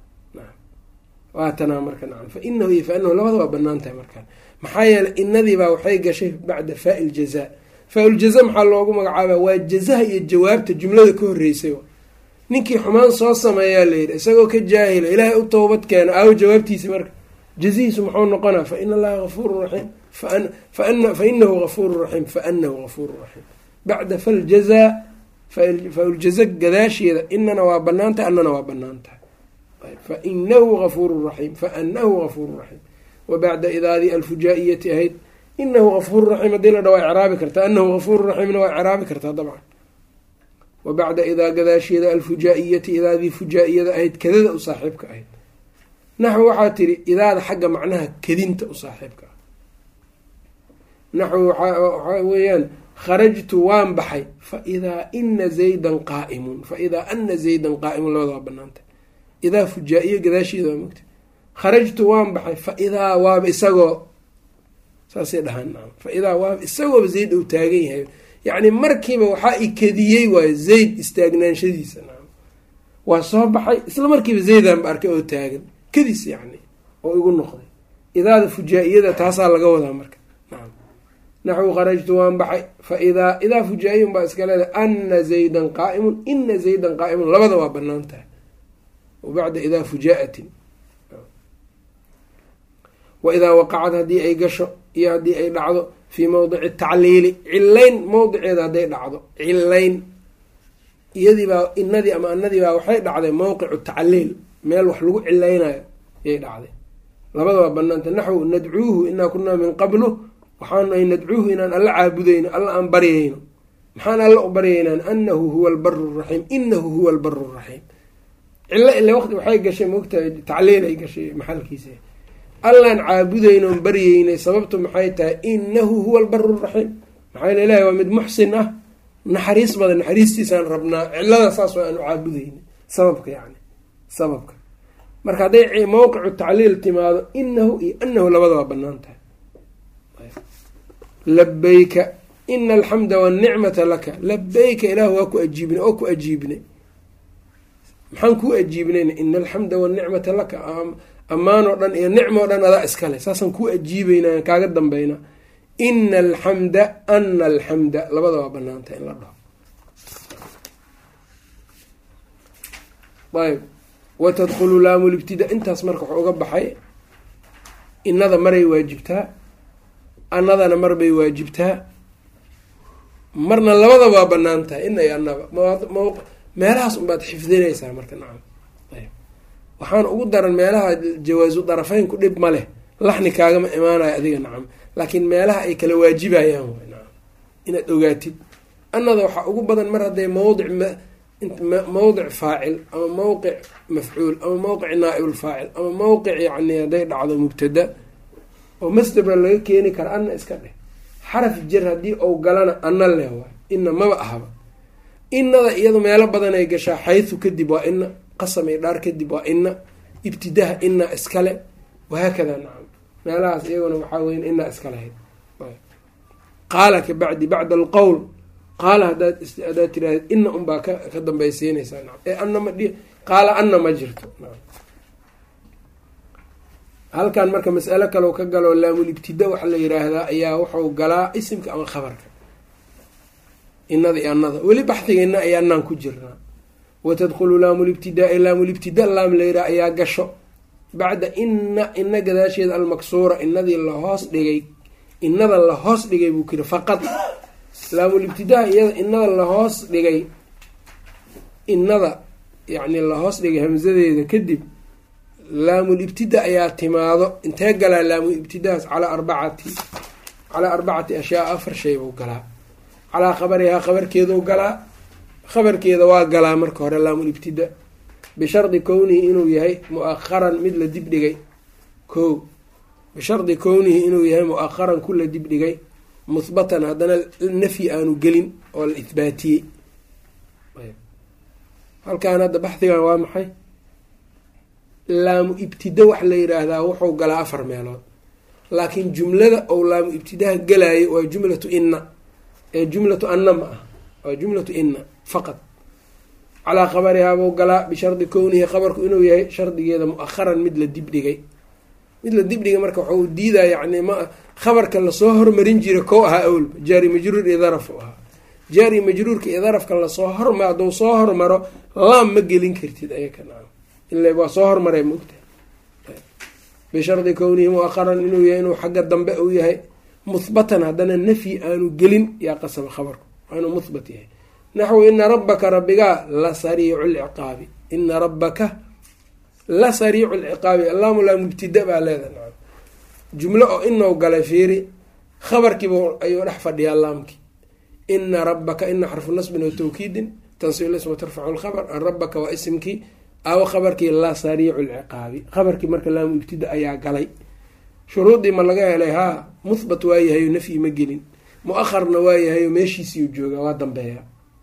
waatanaa marka nacam fa inahu iyo fa anahu labada waa banaan tahay markaan. maxaa yeeley inadiibaa waxay gashay bacda faa ljazaa. faa-uljaza maxaa loogu magacaaba? waa jazaha iyo jawaabta jumlada ka horeysay. ninkii xumaan soo sameeyaa layidhi isagoo ka jaahila ilaahay u towbad keena, aawo jawaabtiisi marka jazihiisu muxuu noqonaa? fa ina allaha gafuuru raxiim, fa inahu gafuuru raxiim, fa anahu gafuuru raxiim. bacda faljazaa, fa-uljaza gadaasheeda inana waa banaan tahay, anana waa banaan tahay. fa inahu gafuuru raxiim, fa anahu gafuuru raxiim. wa bacda idaadii alfujaa-iyati ahayd inahu gafuuru raxiim haddii la dha waa icraabi kartaa, anahu gafuuru raxiimna waa icraabi kartaa dabcan. wa bacda idaa gadaasheeda alfujaa-iyati idaadii fujaa-iyada ahayd kadada u saaxiibka ahayd. naxwi waxaa tiri idaada xagga macnaha kadinta u saaxiibka ah. naxwi waxaa weeyaan kharajtu waan baxay fa idaa ina zaydan qaaimun, fa idaa ana zaydan qaaimun labada waa banaantay. idaa fujaa-iyo gadaasheeda waa mogta. kharajtu waan baxay fa idaa waaba isagoo saasay dhahaan fa idaa waaba isagooba zayd uu taagan yahay, yacni markiiba waxaa i kadiyey waayo zayd istaagnaanshadiisa. waa soo baxay isla markiiba zaydanba arkay oo taagan, kadis yacni oo igu noqday. idaada fujaa-iyada taasaa laga wadaa marka. nacam naxwu kharajtu waan baxay fa idaa fujaa-iyun baa iska leedahay ana zaydan qaaimun, ina zaydan qaaimun labada waa banaan tahay. wa bacda idaa fujaa-atin wa idaa waqacad haddii ay gasho iyo haddii ay dhacdo fii mowdici tacliili, cilayn mowdiceeda hadday dhacdo, cilayn iyadiibaa inadii ama anadiibaa waxay dhacday mowqicu tacliil, meel wax lagu cilaynayo yay dhacday. labada waa banaanta. naxwu nadcuuhu inaa kunaa min qablu, waxaanu ay nadcuuhu inaan alla caabudayno, alla aan baryayno. maxaan alla u baryaynaan? anahu huwa albaru raxiim, inahu huwa albaru raxiim. cilo ile waqti waxay gashay moogtahay tacliil ay gashay maxalkiisa, allaan caabudaynoon baryeynay. sababtu maxay tahay? inahu huwa albaru raxiim. maxaa yeel ilahi waa mid muxsin ah, naxariis badan, naxariistiisaan rabnaa. cilada saas waa aanu caabudayna, sababka yani sababka. marka hadday mowqicu tacliil timaado inahu iyo anahu labada waa banaan tahay. labayka ina alxamda wanicmata laka, labayka ilaah waa ku ajiibnay oo ku ajiibnay. maxaan kuu ajiibnayna? ina alxamda wanicmata laka, ammaan oo dhan iyo nicmo o dhan adaa iskale, saasaan kuu ajiibeynaa, kaaga dambeynaa. ina alxamda ana alxamda labada waa banaanta in la dhaho. ayb watadkhulu laamu libtida, intaas marka wuxuu uga baxay inada maray waajibtaa, anadana marbay waajibtaa, marna labada waa banaan tahay. ina iyo anaba meelahaas unbaad xifdinaysaa marka. nacam ayb waxaan ugu daran meelaha jawaasu darafeynku dhib ma leh, laxni kaagama imaanayo adiga. nacam laakiin meelaha ay kala waajibayaan way nacam inaad ogaatid. anada waxaa ugu badan mar hadday mowdic faacil ama mowqic mafcuul ama mowqic naa-ibulfaacil ama mowqic yacni hadday dhacdo mubtada oo masdabna laga keeni kara ana iska dheh. xaraf jir haddii ou galana ana leh waay, ina maba ahaba. inada iyado meelo badan ay gashaa, xaysu kadib waa ina, qasam iyo dhaar kadib waa ina, ibtidaha ina iskale, wahaakada. nacam meelahaas iyaguna waxaa weya ina iska lahayd. qaala ka bacdi bacda alqowl, qaala hadaad tiraahdeed ina unbaa ka dambaysiinaysaa. nacam ee ana ma qaala ana ma jirto. halkan marka mas'alo kaloo ka galo laamulibtida waxa la yiraahdaa ayaa wuxuu galaa isimka ama khabarka. inada iyo anada weli baxdigeena ayaanaan ku jirnaa. watadkhulu laamulibtidaai, laamulibtida laam layraa ayaa gasho bacda ina gadaasheeda almaksuura, inadii lahoos dhigay, inada lahoos dhigay buu kiri faqad. laamulibtidaa iyada inada lahoos dhigay, inada yani lahoos dhigay hamsadeeda kadib laamulibtida ayaa timaado. intee galaa laamulibtidaas? calaa arbacati ashyaa, 4 shay buu galaa. calaa khabarihaa, khabarkeeduu galaa. khabarkeeda waa galaa marka hore laamulibtida bishardi kownihi inuu yahay mu-akharan mid la dibdhigay bishardi kownihi inuu yahay mu-akharan ku la dibdhigay muhbatan haddana nafyi aanu gelin oo la ihbaatiyey. halkaan hadda baxdigan waa maxay? laamu ibtida wax la yiraahdaa wuxuu galaa 4 meelood, laakiin jumlada ou laamu ibtidaha galayo waa jumlatu ina ee jumlatu anna ma ah, waa jumlatu ina faqad. calaa khabarihaabuu galaa bishardi kownihi khabarku inuu yahay shardigeeda mu-akharan mid la dibdhigay. mid la dibdhigay marka waxau diidaa yani ma khabarka lasoo hormarin jira kow ahaa awlba jaari majruur iyo daraf u ahaa. jaari majruurka iyo darafka lasoo hormar hadduu soo hormaro laam ma gelin kartid ayaka ila waa soo hormaray maogta. bishardi kownihi mu-akharan inuu yahay inuu xagga dambe uu yahay muhbatan haddana nafyi aanu gelin yaa qasaba khabarku waa inuu muhbat yahay. naxwu ina rabbaka rabbigaa la sariicu lciqaabi, ina rabbaka la sariicu lciqaabi allaamu laa mubtida baa leedahay jumlo oo inuu galay fiiri khabarkiiba ayuu dhex fadhiyaa laamkii. ina rabbaka ina xarfu nasbin wa tawkiidin tansiil isma tarfacu lkhabar an rabbaka waa isimkii aw khabarkii la sariicu lciqaabi khabarkii marka laamu ibtida ayaa galay. shuruudii ma laga helay haa muhbat waayahayo nafyi ma gelin, mu-akharna waayahayo meeshiisiiu jooga waa dambeeya.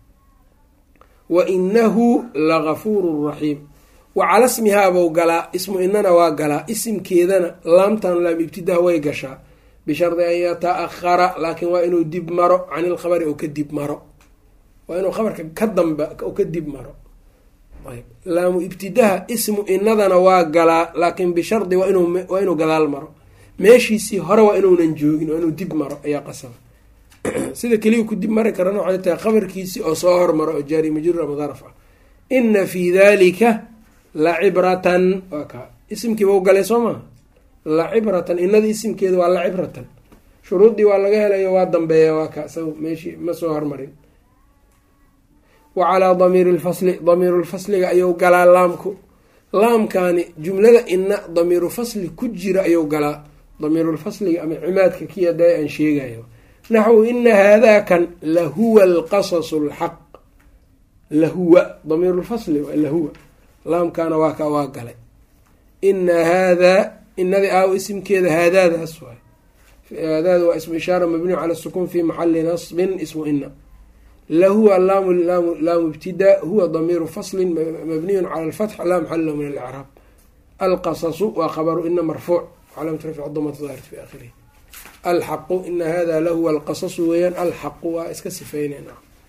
wa inahu lagafuurun raxiim wa cala smihaabou galaa ismu inana waa galaa isimkeedana laamtan laam ibtidaha way gashaa bishardi an yata-ahara laakiin waa inuu dib maro can ilkhabari oo ka dib maro, waa inuu khabarka ka dambe oo ka dib maro. laamu ibtidaha ismu inadana waa galaa laakiin bishardi waa inuu gadaal maro, meeshiisii hore waa inuunan joogin, waa inuu dib maro ayaa qasaba. sida keliya ku dib mari karana waxay tahay khabarkiisii oo soo hormaro oo jaari majruur ama daraf ah. ina fii dalika la cibratan waa kaa isimkiiba u galay soo maha la cibratan inada isimkeeda waa la cibratan shuruuddii waa laga helayo waa dambeeya waa kaa isaga meeshii ma soo hormarin. wa calaa damiiri lfasli damiiru lfasliga ayuu galaa laamku, laamkaani jumlada ina damiiru fasli ku jira ayuu galaa damiirulfasliga ama cimaadka kii hadda aan sheegayo. naxwu ina haadakan lahuwa alqasasu lxaq, lahuwa damiirulfasli waa lahuwa laamkaana waa ka waa galay. ina haadaa inadii aaw isimkeeda haadaadaas waay, haadaada waa ismu ishaara mabniyu cala sukuun fi maxali nasbin ismu ina. lahuwa laamu ibtida huwa damiiru faslin mabniyun cala alfatx laa maxala lahu min alcraab. alqasasu waa khabaru ina marfuuc calaamatu rafci damatu daahirati fi aakhirihi. alxaqu ina hada lahuwa alqasasu weeyaan alxaqu waa iska sifeyneyna.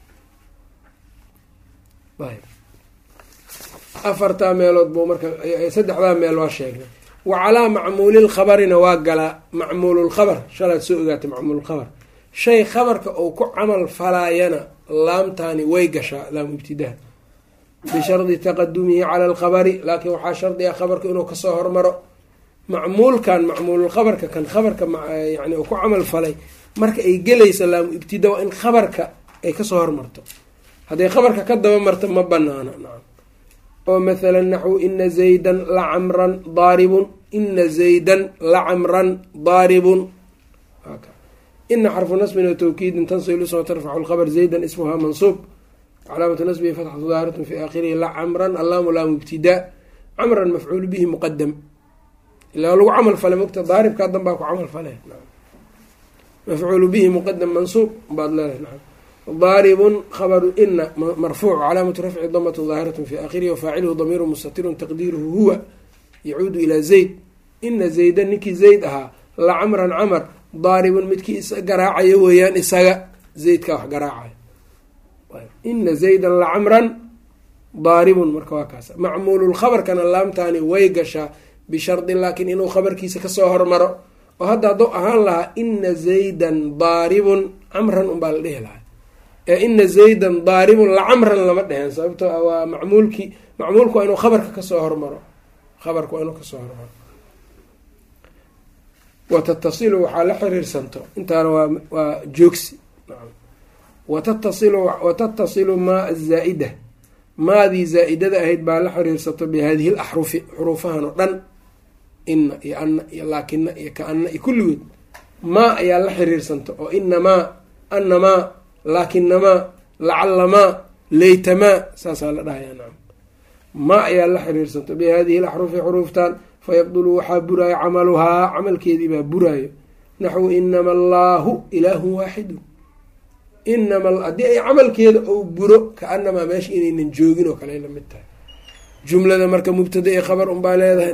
afartaa meelood buu marka saddexdaa meel waa sheegnay. wa calaa macmuulilkhabarina waa galaa macmuululkhabar shalaad soo ogaatay macmuululkhabar shay khabarka uu ku camal falaayana laamtaani way gashaa laamu ibtidaha bishardi taqadumihi cala alkhabari laakiin waxaa shardiga khabarka inuu kasoo hormaro. macmuulkan macmuululkhabarka kan khabarka yani uu ku camal falay marka ay gelaysa laamu ibtida waa in khabarka ay kasoo hormarto, hadday khabarka ka daba marto ma banaana. oo mathala naxwu ina zaydan lacamran daaribun, ina zaydan lacamran daaribun. ina xarfu nasbin watawkiidin tansil isma tarfacu lkhabr zaydan ismuhaa mansuub calaamatu nasbihi fatxatu daahiratu fi aakhirihi lacamran allaamu laamu ibtidaa camran mafcuulu bihi muqadam ilaa lagu camal falay mogta daaribkaa danbaa ku camal fale mafcuulu bihi muqadam mansuub baad leedahay. daaribun khabaru ina marfuuc calaamatu rafci damatu daahiratu fi aakhirihi wafaaciluhu damiiru mustatirun taqdiiruhu huwa yacuudu ilaa zayd. ina zaydan ninkii zayd ahaa lacamran camar daaribun midkii garaacayo weeyaan isaga zaydkaa wax garaacayo. ina zaydan lacamran daaribun marka waa kaas macmuululkhabarkana laamtaani way gashaa bishardi laakiin inuu khabarkiisa kasoo hormaro oo hadda hadduu ahaan lahaa ina zaydan daaribun camran unbaa la dhehi lahaa ee ina zaydan daaribun lacamran lama dheheen sababtoo ah waa macmuulku waa inuu khabarka kasoo hormaro, khabarka waa inuu kasoo hormaro. watatasilu waxaa la xiriirsanto intaana waa joogsi. watatasilu maa azaa-ida maadii zaa-idada ahayd baa la xiriirsato bihadihi laxrufi xuruufahan oo dhan ina iyo ana iyo laakina iyo kaana iyo kulligood maa ayaa la xiriirsanto oo inamaa anamaa laakinamaa lacalamaa laytamaa saasaa la dhahayaa nacam ma ayaa la xiriirsanto bihadihi laxrufi xuruuftan fayabdulu waxaa buraayo camaluhaa camalkeedii baa buraayo naxwu inama allaahu ilaahun waaxidu haddii ay camalkeeda ou buro kaanamaa meesha inaynan joogin oo kale ay lamid tahay. jumlada marka mubtada ee khabar unbaa leedahay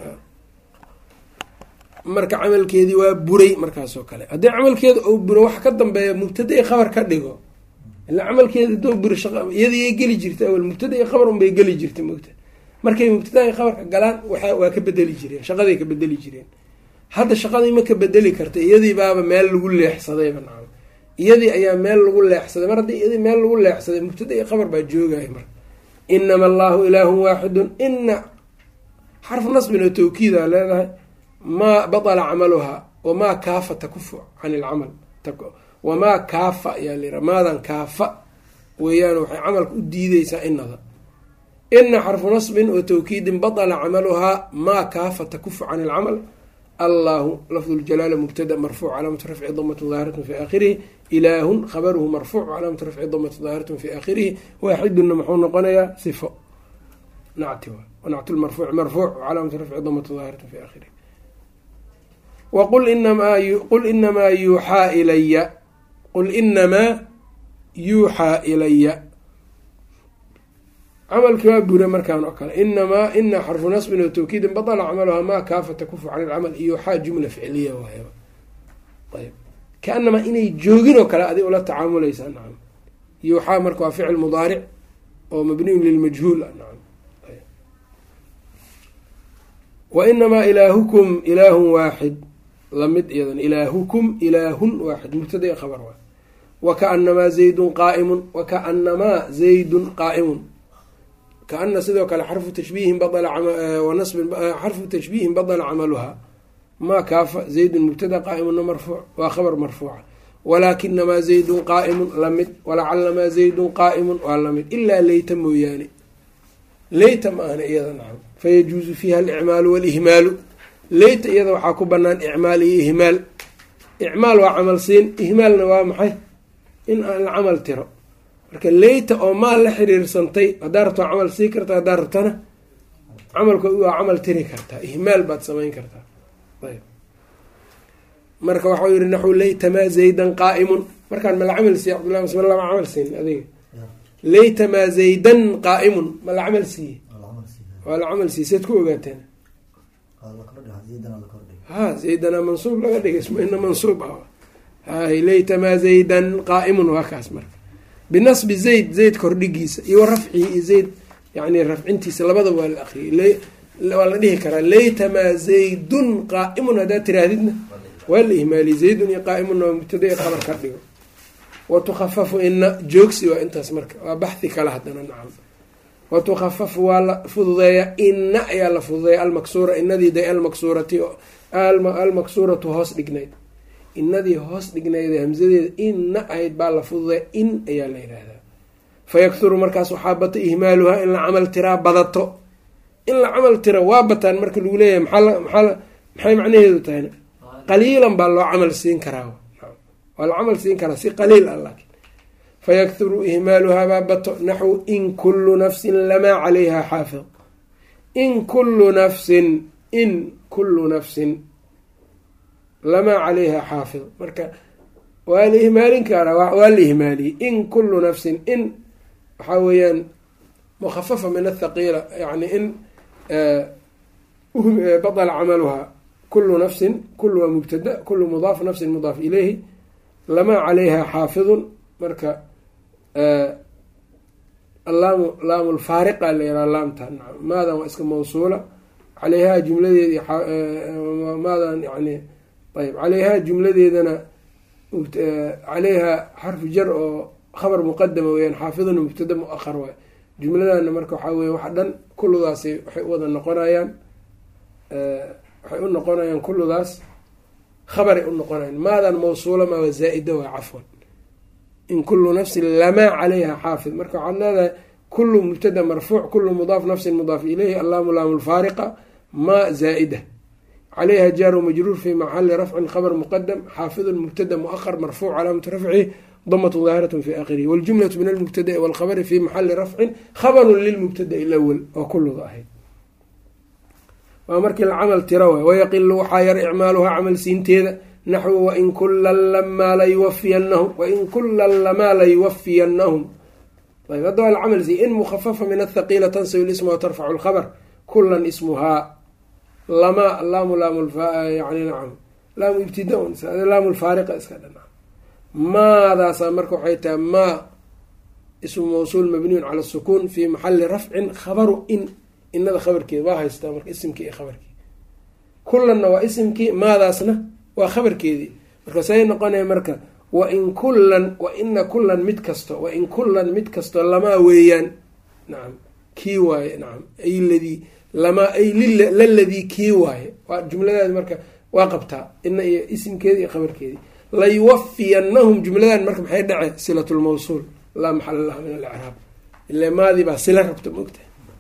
marka camalkeedii waa buray markaasoo kale haddii camalkeeda ou buro wax ka dambeeya mubtada ee khabar ka dhigo ila camalkeeda hadoo buro iyadii geli jirtay awal mubtada iyo khabar unbay geli jirtay mogta markay mubtadaha khabarka galaan waa ka bedeli jireen shaqaday ka bedeli jireen. hadda shaqadii ma ka bedeli karta iyadii baaba meel lagu leexsadayba nacam iyadii ayaa meel lagu leexsaday mar haddii iyadii meel lagu leexsaday mubtada iyo khabar baa joogaya marka inama allahu ilaahun waaxidun ina xarfu nasbin oo tawkiida leedahay maa batala camaluhaa wamaa kaafa takufu can ilcamal wamaa kaafa ayaa layira maadan kaafa weeyaan waxay camalka u diideysaa inada ina xarfu nasbin oo tawkiidin batala camaluhaa maa kaafa takufu can ilcamal allahu lafdu ljalaala mubtada marfuuc calaamatu rafci damatu daahiratu fi aakhirihi ilaahun khabaruhu marfuuc calaamatu rafci damatu daahiratu fi aakhirihi waaxiduna muxuu noqonayaa sifo nacti wanactu lmarfuuc marfuuc calaamatu rafci damatu daahiratu fi aakhirihi waqul inamaa yuuxaa ilaya qul inamaa yuuxaa ilaya camalkii waa bure markaan oo kale ina xarfu nasbin oo tawkiidin batla camaluhaa maa kaafa takufu can ilcamal yuuxaa jumla ficliya waayb ayb kaanamaa inay joogin oo kale adig ula tacaamuleysaa nacam yuuxaa marka waa ficil mudaaric oo mabniyun lilmajhuul ah nacam wa inamaa ilaahukum ilaahun waaxid lamid iyadan ilaahukum ilaahun waaxid mubtada iyo khabar waay wakaanamaa zaydun qaaimun wakaanamaa zaydun qaa'imun kaana sidoo kale xarfu tashbiihin xarfu tashbiihin badala camaluhaa maa kaafa zaydun mubtada qaa'imunna marfuuc waa khabar marfuuca walaakinamaa zaydun qaa'imun lamid walacalamaa zaydun qaa'imun waa lamid ilaa leyta mooyaane leyta ma ahna iyada nacam fayajuusu fiiha alicmaalu walihmaalu leyta iyada waxaa ku banaan icmaal iyo ihmaal. icmaal waa camal siin ihmaalna waa maxay in aan la camal tiro marka leyta oo maal la xiriirsantay haddaa rabto waa camal sii kartaa haddaa rabtana camalka waa camal tiri kartaa ihmaal baad samayn kartaa ayb marka waxau yihi naxu leytamaa zaydan qaa'imun markaan ma la camal siiye cabdullah masma lama camal siin adiga leytamaa zaydan qaa'imun ma la camal siiye waa la camal siiye saad ku ogaateen zaydana mansuub laga dhigay isma ina mansuub hay leytamaa zaydan qaa'imun waa kaas marka binasbi zayd kordhigiisa iyo rafcihi iyo zayd yani rafcintiisa labadaba waa la akriyay waa la dhihi karaa leytamaa zaydun qaa'imun haddaad tiraahdidna waa la ihmaaliye zaydun iyo qaa'imunna waa mubtada i qabar ka dhigo watukhafafu ina joogsi waa intaas marka waa baxhi kale haddana nacam watukhafafu waa la fududeeya ina ayaa la fududeeya almaksuura inadii day almaksuurati almaksuuratu hoos dhignayd inadii hoos dhignayd hamsadeeda ina ahayd baa la fududeeya in ayaa la yihahdaa fayakturu markaas waxaa bata ihmaaluhaa in la camal tiraa badato in la camal tira waa bataan marka lagu leeyahay maxay macnaheedu tahayna qaliilan baa loo camal siin karaa waa la camal siin karaa si qaliil ah laakiin fayakturu ihmaaluhaa baa bato naxwu in kullu nafsin lamaa calayha xaafid in kullu nafsin lamaa calayha xaafid marka waa la ihmaalin karaa waa la ihmaaliyey in kullu nafsin in waxaa weeyaan mukhafafa min athaqiila yani in badala camaluhaa kullu nafsin kullu waa mubtada kullu mudaaf nafsin mudaaf ilayhi lamaa calayha xaafidun marka laamu lfaariqa la yaraa laamta maadan waa iska mawsuula caleyhaa jumladeedi maadan yani ayb caleyhaa jumladeedana caleyhaa xarfu jar oo khabar muqadama weyaan xaafiduna mubtada muahar waay jumladana marka waxaa weya waxa dhan kulludaasi waxay u wada noqonayaan waxay u noqonayaan kulludaas khabaray u noqonayaan maadan mawsuula maa waa zaa-ida waa cafwan in kullu nafsin lamaa calayha xaafid marka waxaad leedahay kullu mubtada marfuuc kullu mudaaf nafsin mudaaf ilayhi allaamu laamu lfaariqa maa zaa-ida calayha jaaru majruur fi maxali rafcin khabar muqadam xaafidun mubtada muahar marfuuc calaamatu rafcihi damatu daahiratu fi aakhirihi waljumlatu min almubtada'i walkhabari fi maxali rafcin khabarun lilmubtada'i alawal oo kulluda ahayd. waa markii la camal tiro waay. wayaqilu waxaa yar icmaaluhaa camal siinteeda naxwu wain kulan lamaa layuwafiyanahum wain kulan lamaa layuwafiyanahum. ayb hadda waa la camal siiy in mukhafafa min athaqiila tansibu lisma watarfacu lkhabar kulan ismuhaa lamaa laamu yani nacam laamu ibtida-un laamu lfaariqa iska dhan maadaasaa marka waxay tahay maa ismu mawsuul mabniyun cala sukuun fi maxali rafcin khabaru in inada khabarkeeda waa haystaa marka isimkii iyo khabarkii. kulanna waa isimkii maadaasna waa khabarkeedii marka say noqonaya marka wain kulan waina kulan mid kasto wain kulan mid kasto lamaa weeyaan nacam kii waaye nacam ay ladii lamaa ay laladii kii waaye waa jumladaadi marka waa qabtaa ina iyo isimkeedi iyo khabarkeedii. layuwafiyanahum jumladan marka maxay dhace silat lmawsuul laa maxala laha min alcraab ila maadii baa sila rabta maogta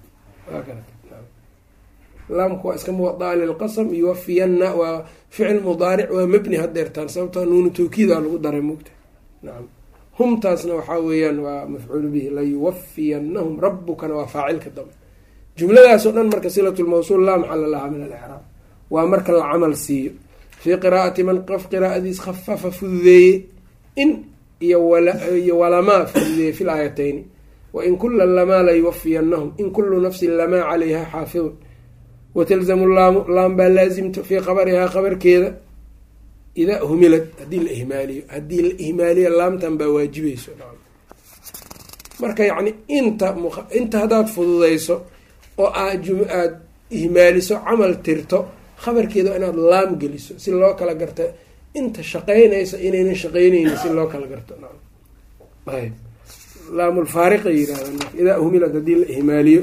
laamku waa iska muwadaa lilqasm yuwafiyana waa ficil mudaaric waa mabni hadeertaan sababtoo nuunu tawkiida lagu daray moogta nacam humtaasna waxaa weeyaan waa mafcuulu bihi layuwafiyanahum rabukana waa faacilka dambe. jumladaas oo dhan marka silat lmawsuul laa maxala laha min alcraab waa marka la camal siiyo. fii qiraa'ati man qof qiraa'adiis khafafa fududeeye in iyo walamaa fududeeye fi laayatayni wain kulan lamaa layuwafiyanahum in kulu nafsin lamaa calayha xaafidun watalzamu laamu laam baa laazimto fii qabarihaa qabarkeeda idaa humilad haddii la ihmaaliyo laamtan baa waajibayso. marka yacni inta haddaad fududayso oo aad ihmaaliso camal tirto khabarkeeda waa inaad laam geliso si loo kala garta inta shaqeynaysa inaynan shaqeyneynin si loo kala garto. ayb laamulfaariqa yihahdan idaa humilad haddii la ihmaaliyo.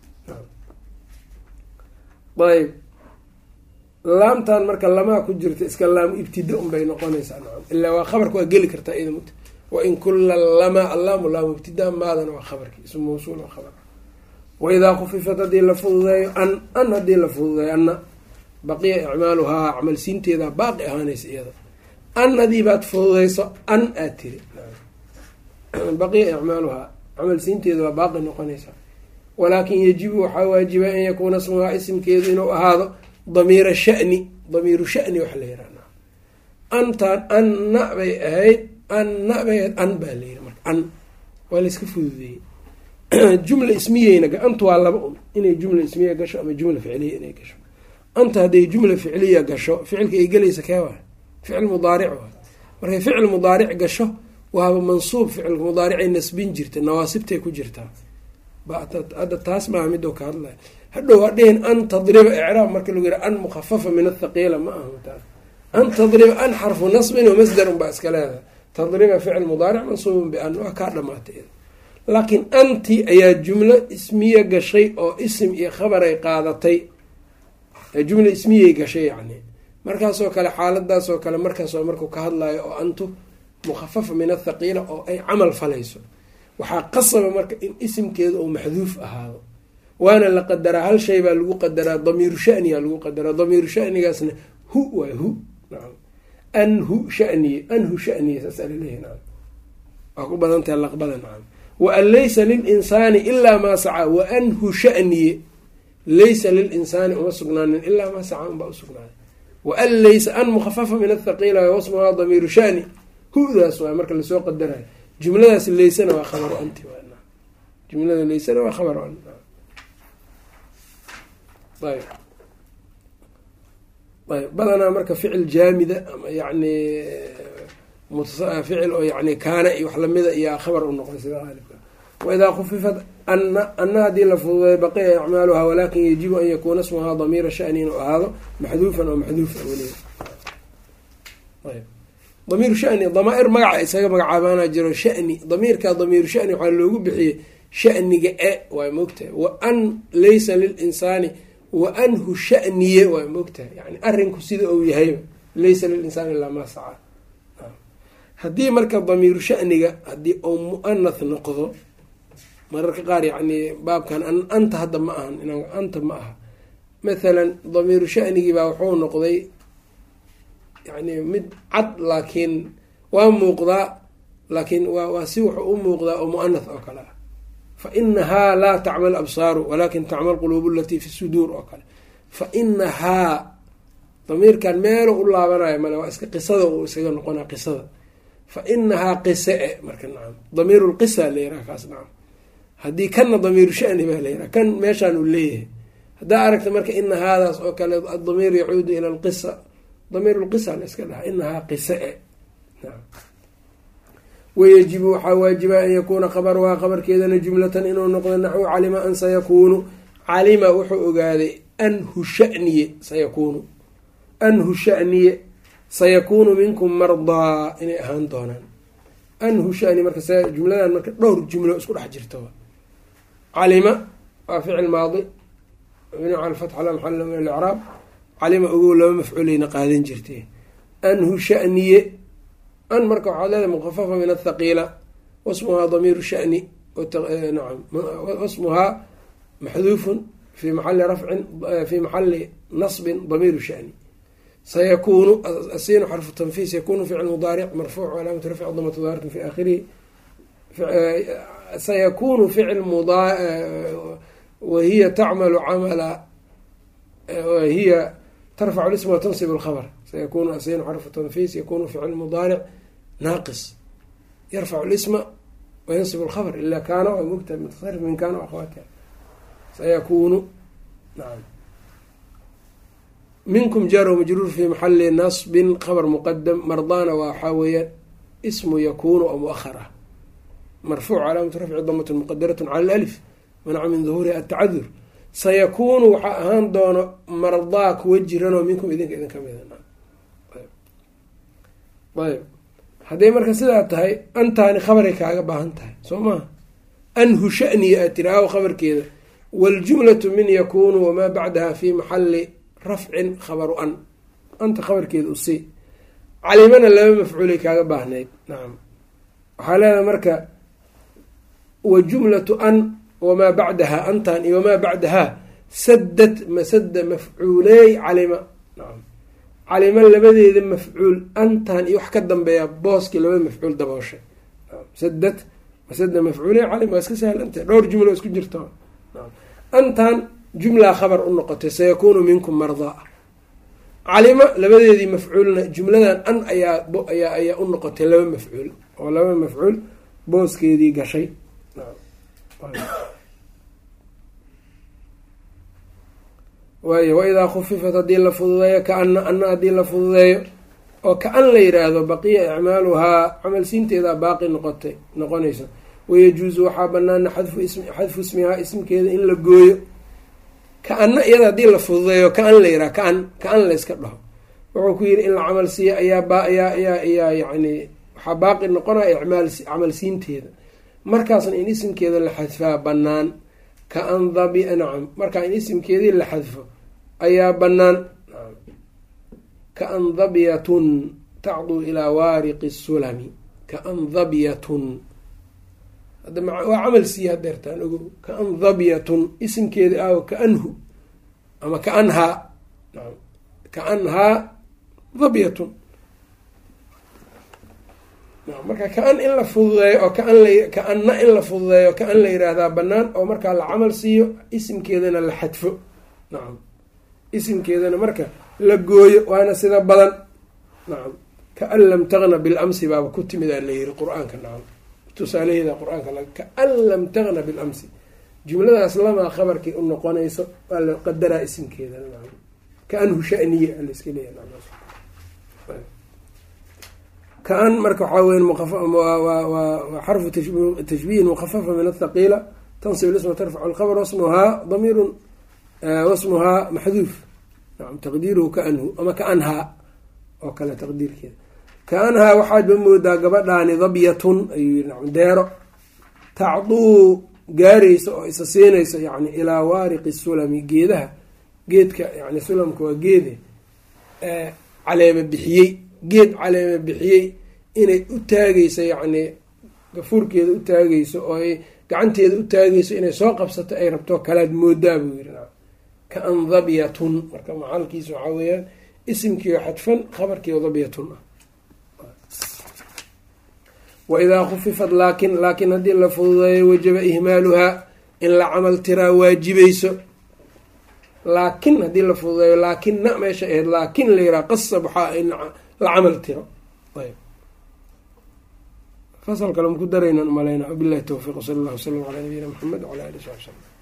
ayb laamtan marka lamaa ku jirta iska laamu ibtida un bay noqonaysaa nacam ilaa waa khabarka waa geli kartaa ida mut wain kula lamaa allaamu laamu ibtida maadana waa khabarki ismu mawsuul waa khabar. waidaa khufifat haddii la fududeeyo an haddii la fududeeyo anna baqiya icmaaluhaa camal siinteeda baaqi ahaanaysa iyada an hadii baad fududeyso an aad tiri baqiya icmaaluhaa camal siinteeda waa baaqi noqonaysaa. walaakin yajibu waxaa waajiba an yakuuna smuhaa isimkeedu inuu ahaado damiira shani damiiru shani waxa la yihahda antaan anna bay ahayd an baa la yihi marka an waa layska fududeeyey. jumla ismiyeyna antu waa laba un inay jumla ismiya gasho ama jumla ficliya inay gasho. anta hadday jumla ficliya gasho ficilka ay gelaysa kee waay ficil mudaaric waay markay ficil mudaaric gasho waaba mansuub ficilka mudaaricay nasbin jirta nawaasibtay ku jirtaa hadda taas maaha midoo ka hadlaya hadhow hadhihin an tadriba icraab marka lagu yihah an mukhafafa min athaqiila ma aha taas an tadriba an xarfu nasbin wa masdarun baa iska leedahay tadriba ficil mudaaric mansuubun bian waa kaa dhamaatay. laakiin anti ayaa jumlo ismiye gashay oo isim iyo khabar ay qaadatay jumla ismiyay gashay yacni markaasoo kale xaaladaasoo kale markaas waa markuu ka hadlayo oo antu mukhafafa min athaqiila oo ay camal falayso waxaa qasaba marka in isimkeeda uu maxduuf ahaado waana la qadaraa hal shay baa lagu qadaraa damiiru shaniyaa lagu qadaraa damiiru shanigaasna hu waay hu nacam anhu shaniye saasa laleeyahy nacam waa ku badan tahay laqbada nacam waan laysa lilinsaani ilaa maa sacaa waanhu shaniye laysa lilinsaani uma sugnaanin ilaa maa sacaa unbaa usugnaaday waan laysa an mukhafafa min athaqiila wasmuhaa damiiru shani hudaas waay marka lasoo qadarayo jumladaas laysana waa khabar anti jumlada laysana waa khabar an ayb badanaa marka ficil jaamida ama yani ficil oo yani kaana iyo wax lamida iyo khabar u noqon sida aalibka. waidaa khufifat anna haddii la fududeeyo baqiya icmaaluhaa walaakin yajibu an yakuuna smuhaa damiira shani inuu ahaado maxduufan oo maxduufa weliba. ayb damiiru shani damaa-ir magaca isaga magacaabaana jiro shani damiirka damiiru shani waxaa loogu bixiyey shaniga waay moogtahay wa an laysa lilinsaani wa anhu shaniye waay moogtahay yani arinku sida uu yahay laysa lilinsaani ilaa maa sacaa. haddii marka damiiru shaniga haddii uu muanath noqdo mararka qaar yani baabkan anta hadda ma ahan anta ma aha mathalan damiiru shanigii baa wuxuu noqday yani mid cad laakiin waa muuqdaa laakiin waa si wuxuu u muuqdaa oo muanath oo kale ah. fa inahaa laa tacma absaaru walakin tacma quluubu alatii fi suduur oo kale. fa inahaa damiirkan meelo u laabanayo male, waa iska qisada uu isaga noqona qisada. fa inahaa qise marka nacam damiiru lqisa la yiraha kaas nacam. haddii kanna damiiru shani baa la yiraha, kan meeshaan uu leeyahay. haddaa aragta marka ina haadaas oo kale adamiir yacuudu ila lqisa, damiir lqisa la iska dhaha, inahaa qise nacam. wayajibu waxaa waajiba an yakuuna qabaruhaa qabarkeedana jumlatan inuu noqdo naxwu calima an sayakuunu. calima wuxuu ogaaday anhu shaniye sayakuunu, anhu shaniye sayakuunu minkum mardaa inay ahaan doonaan. anhu shani marka jumladan marka dhowr jumlo isku dhex jirta. calima waa ficil maadi mabniy cala fatxa la maxala min alicraab. calima ogow laba mafcuulayna qaadan jirtay. anhu shaniye an marka waxaa leedahay mukafafa min athaqiila, wasmuhaa damiiru shani nacam, wasmuhaa maxduufun fi maxali rafcin fi maxali nasbin damiiru shani. sayakuunu asiinu xarfu tanfiis, yakunu ficil mudaaric marfuuc calaamatu rafci damatu daahiratu fi aakhirihi. sayakuunu ficil wahiya tacmalu camala wahiya tarfacu lisma watansib alkhabr. sayakuunu asiinu xarfu tanfiis, yakunu ficil mudaaric naaqis yarfacu lisma wayansib alkhabr ila kaana waa mugta mutasarif min kaana akhwaatiha. sayakuunu nacam. minkum jar majruur fi maxali nasbin khabr muqadam. mardaana waxaa weeyaan ismu yakunu oo muahar ah, marfuuc calaamatu rafci damatun muqadaratun cala alif manaca min duhuuriha atacadur. sayakuunu waxaa ahaan doono mardaa kuwa jiranoo minkum idinka idin kamid ayb. hadday marka sidaa tahay antaani khabaray kaaga baahan tahay soo maha. anhu shaniya aad tiri aw khabarkeeda. waljumlatu min yakunu wamaa bacdaha fi maxali rafcin khabaru an, anta khabarkeeda usii. calimana laba mafcuulay kaaga baahnayd nacam. waxaa leedahay marka wa jumlatu an wamaa bacdaha, antan iyo wamaa bacdaha sadad masada mafcuuley calima nacam. calima labadeeda mafcuul antan iyo wax ka dambeeya booskii laba mafcuul dabooshay. sadad masada mafcuuley calima waa iska sahlanta, dhowr jumlo isku jirta. antan jumlaa khabar u noqotay sayakuunu minkum mardaa. calima labadeedii mafcuulna jumladan an ayaa u noqotay laba mafcuul, oo laba mafcuul booskeedii gashay. waayo waidaa khufifat haddii la fududeeyo kaana ana haddii la fududeeyo oo kaan la yiraahdo baqiya icmaaluhaa camal siinteedaa baaqi noqonayso. wayajuusu waxaa banaana xadfu ismihaa ismkeeda in la gooyo. kaana iyada haddii la fududeeyo kaan la yiraha kaan la yska dhaho, wuxuu ku yiri in la camal siiyo ayaa yani waxaa baaqi noqonaya camal siinteeda. markaasna in isimkeeda la xadfaa banaan. kaandabi nacam, markaa in isimkeedii la xadfo ayaa banaan. kaandabiyatun tacduu ilaa waariqi sulami. kaandabiyatun waa camal siiya hadeertaan ogo. kaandabiyatun isimkeeda aawo kaanhu ama kaanhaa naam. kaanhaa dabyatun marka kaan in la fududeeyo oo kaana in la fududeeyo kaan la yiraahdaa banaan, oo markaa la camal siiyo isimkeedana la xadfo nacam. isimkeedana marka la gooyo waana sida badan nacam. kaan lam tagna bilamsi baaba ku timid aa la yiri qur-aanka nacam. tusaalaheeda qur-aanka kaan lam tagna bilamsi, jumladaas lamaa khabarkii u noqonayso waa la qadaraa isimkeeda nacam. kaanhu shaniye alaska leeyahay. kaan marka waxaa weya waa xarfu tashbiihin mukhafafa min athaqiila tansib isma tarfacu lkhabr wasmuhaa maxduuf nacam. taqdiiruhu kaanhu ama kaanhaa oo kale taqdiirkeeda. kaanhaa waxaadba moodaa gabadhaani dabyatun ayuu yiri nacam, deero tacduu gaaraysa oo isa siinaysa yani ilaa waariqi sulami, geedka yani sulamka waa geede caleema bixiyey, geed caleema bixiyey inay u taagayso yacni gafuurkeeda u taagayso oo ay gacanteeda u taagayso inay soo qabsato ay rabto kalaad moodaa buu yiri kaan dabyatun. marka macalkiisa waxaa weeyaan isimkiio xadfan khabarkiio dabyatun ah. waidaa khufifat laakin haddii la fududeeyo wajaba ihmaaluhaa in la camal tiraa waajibayso. laakin haddii la fududeeyo laakinna meesha ahayd laakin la yihaha qasab waxaa in la camal tiro. ayb fasal kale maku daraynan umalayna. wabillahi towfiiq, sala allah wasalam calaa nabiyina maxamed wcala alihi saxbi slm.